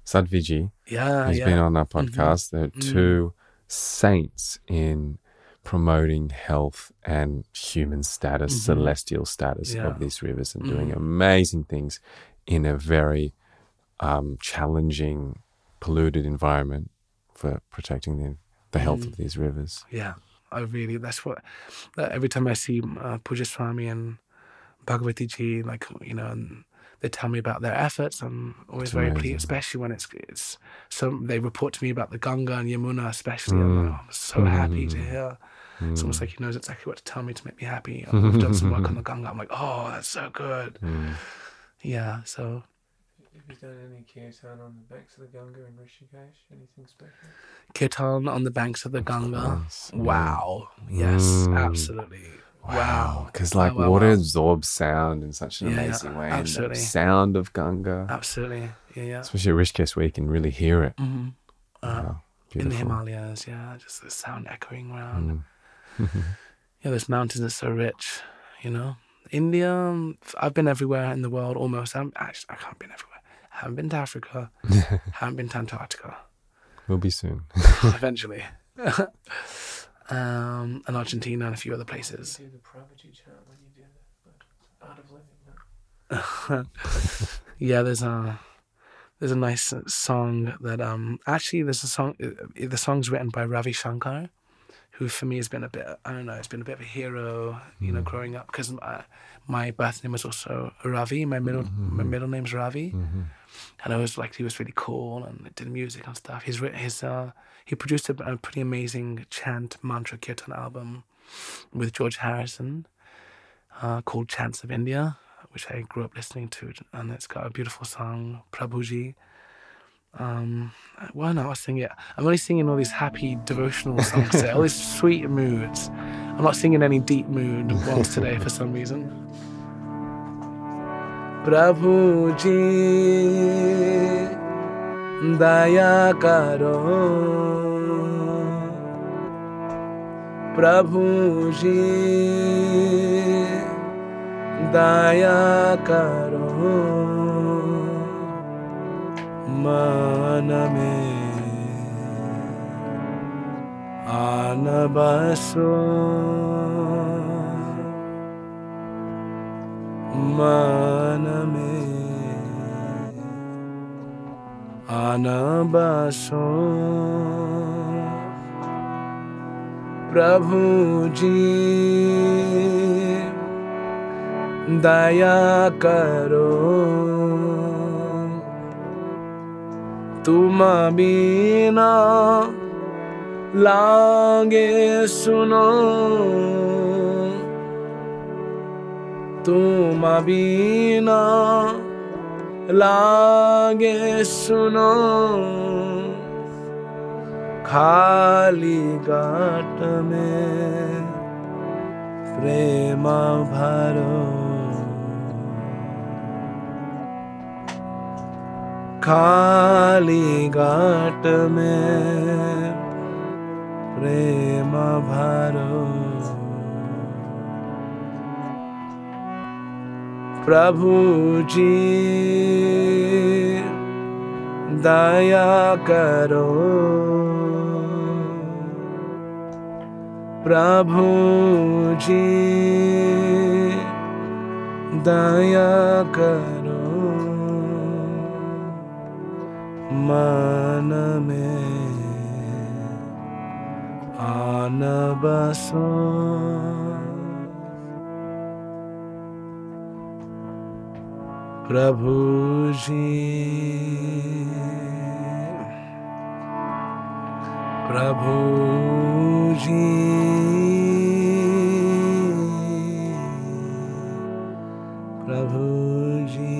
[SPEAKER 1] Sadhviji,
[SPEAKER 2] Yeah,
[SPEAKER 1] who's
[SPEAKER 2] yeah.
[SPEAKER 1] been on our podcast. They're two saints in promoting health and human status, celestial status
[SPEAKER 2] Yeah.
[SPEAKER 1] of these rivers, and doing amazing things in a very um, challenging, polluted environment for protecting the, the health of these rivers.
[SPEAKER 2] Yeah, I really, that's what, that every time I see uh, Pujya Swami and Bhagavati Ji, like, you know, and they tell me about their efforts, I'm always
[SPEAKER 1] It's
[SPEAKER 2] very
[SPEAKER 1] amazing.
[SPEAKER 2] pleased, especially when it's, it's, so they report to me about the Ganga and Yamuna especially, I'm, like, oh, I'm so happy to hear. It's almost like he knows exactly what to tell me to make me happy. We've done some work on the Ganga, I'm like, oh, that's so good. Yeah, so...
[SPEAKER 3] Have you done any kirtan on the banks of the Ganga in Rishikesh? Anything special?
[SPEAKER 2] Kirtan on the banks of the Ganga.
[SPEAKER 1] course, yeah.
[SPEAKER 2] Wow. Yes,
[SPEAKER 1] Mm.
[SPEAKER 2] absolutely. Wow.
[SPEAKER 1] Because like
[SPEAKER 2] Wow, wow,
[SPEAKER 1] water
[SPEAKER 2] wow.
[SPEAKER 1] absorbs sound in such an
[SPEAKER 2] Yeah,
[SPEAKER 1] amazing way.
[SPEAKER 2] absolutely.
[SPEAKER 1] And the sound of Ganga,
[SPEAKER 2] Absolutely. Yeah, yeah.
[SPEAKER 1] especially at Rishikesh, where you can really hear it.
[SPEAKER 2] hmm Uh,
[SPEAKER 1] Wow,
[SPEAKER 2] in the
[SPEAKER 1] beautiful.
[SPEAKER 2] Himalayas, yeah, just the sound echoing around.
[SPEAKER 1] Mm.
[SPEAKER 2] Yeah, those mountains are so rich, you know. India, um, I've been everywhere in the world almost. I'm actually I can't been everywhere. I haven't been to Africa. Haven't been to Antarctica.
[SPEAKER 1] We'll be soon.
[SPEAKER 2] Eventually. um, and Argentina and a few other places.
[SPEAKER 3] Do the Prabhuji chant when you do the Art of Living. No?
[SPEAKER 2] Yeah, there's a there's a nice song that um actually there's a song uh, the song's written by Ravi Shankar, who for me has been a bit I don't know it's been a bit of a hero, you know, growing up, because uh, my birth name was also Ravi, my middle my middle name's Ravi, and I was like he was really cool and did music and stuff. He's written his uh he produced a, a pretty amazing chant mantra kirtan album with George Harrison uh, called Chants of India, which I grew up listening to, and it's got a beautiful song, Prabhuji. Um, why not? I sing it. I'm only singing all these happy devotional songs today, all these sweet moods. I'm not singing any deep mood ones today for some reason. Prabhuji, daya karo. Prabhuji, daya karo, man mein aan baso, man mein aan baso. Prabhuji, daya karo, tuma bina lage suno, tuma bina lage suno. खाली घाट में प्रेम भरो, खाली घाट में प्रेम भरो. प्रभुजी दया करो, प्रभुजी दया करो, मन में आन बसो. प्रभुजी, प्रभुजी, प्रभुजी.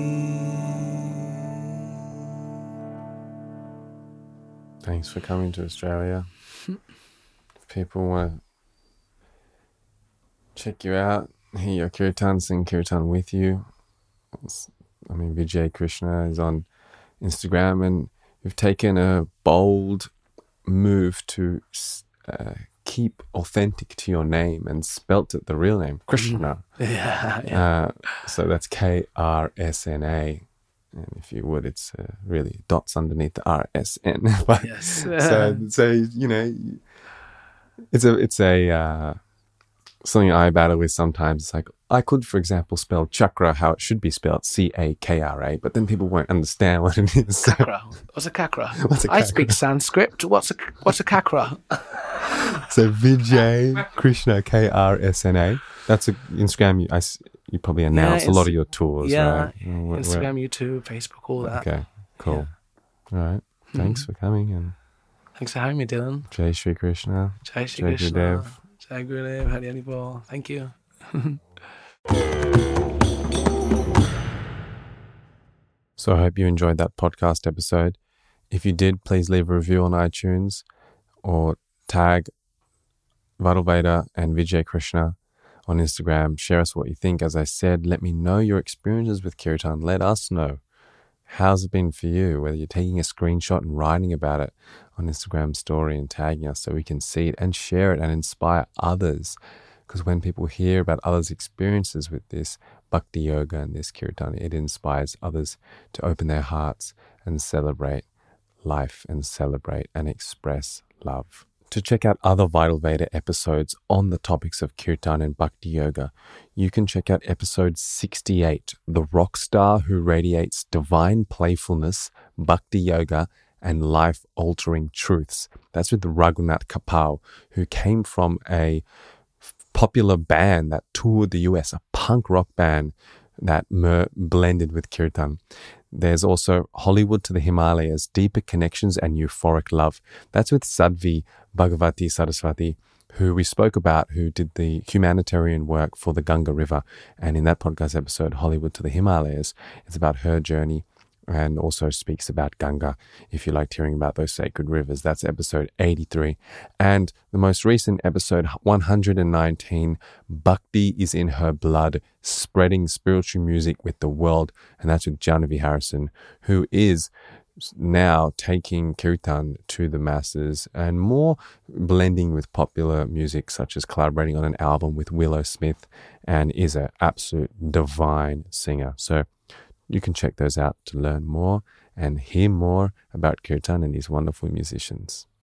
[SPEAKER 1] Thanks for coming to Australia. If people want to check you out, hear your kirtan, sing kirtan with you, it's, I mean, Vijay Krishna is on Instagram, and you've taken a bold move to uh, keep authentic to your name and spelt it the real name, Krishna.
[SPEAKER 2] Yeah, yeah.
[SPEAKER 1] Uh, so that's K R S N A. And if you would, it's uh, really dots underneath the R S N. But
[SPEAKER 2] Yes.
[SPEAKER 1] so, so you know, it's a it's a uh, something I battle with sometimes. It's like I could, for example, spell chakra how it should be spelled, C A K R A, but then people won't understand what it is. So,
[SPEAKER 2] Kakra. What's a kakra?
[SPEAKER 1] What's a
[SPEAKER 2] I
[SPEAKER 1] kakra?
[SPEAKER 2] speak Sanskrit. What's a what's a kakra?
[SPEAKER 1] so Vijay Krishna, K R S N A. That's a Instagram. You, I s you probably announce
[SPEAKER 2] Yeah,
[SPEAKER 1] a lot
[SPEAKER 2] it's-
[SPEAKER 1] of your tours,
[SPEAKER 2] yeah,
[SPEAKER 1] right? Oh, where- where-
[SPEAKER 2] Instagram, YouTube, Facebook, all that.
[SPEAKER 1] Okay, cool. All right. Thanks for coming, and
[SPEAKER 2] Thanks for having me, Dylan.
[SPEAKER 1] Jai Shri Krishna.
[SPEAKER 2] Jai Shri
[SPEAKER 1] Jai
[SPEAKER 2] Krishna.
[SPEAKER 1] Gurudev.
[SPEAKER 2] Jai Gurudev. Hari Hari Bol. Thank you.
[SPEAKER 1] So I hope you enjoyed that podcast episode. If you did, please leave a review on iTunes or tag Vital Veda and Vijay Krishna on Instagram. Share us what you think. As I said, let me know your experiences with Kirtan. Let us know. How's it been for you? Whether you're taking a screenshot and writing about it on Instagram story and tagging us so we can see it and share it and inspire others. Because when people hear about others' experiences with this Bhakti Yoga and this Kirtan, it inspires others to open their hearts and celebrate life and celebrate and express love. To check out other Vital Veda episodes on the topics of Kirtan and Bhakti Yoga, you can check out episode sixty-eight, The Rock Star Who Radiates Divine Playfulness, Bhakti Yoga, and Life-Altering Truths. That's with Raghunath Kapal, who came from a popular band that toured the U S, a punk rock band that mer- blended with Kirtan. There's also Hollywood to the Himalayas, Deeper Connections and Euphoric Love. That's with Sadhvi Bhagavati Saraswati, who we spoke about, who did the humanitarian work for the Ganga River. And in that podcast episode, Hollywood to the Himalayas, it's about her journey and also speaks about Ganga. If you liked hearing about those sacred rivers, that's episode eighty-three. And the most recent episode, one hundred nineteen, Bhakti is in Her Blood, Spreading Spiritual Music with the World. And that's with Janavi Harrison, who is now taking Kirtan to the masses and more blending with popular music, such as collaborating on an album with Willow Smith, and is an absolute divine singer. So you can check those out to learn more and hear more about Kirtan and these wonderful musicians.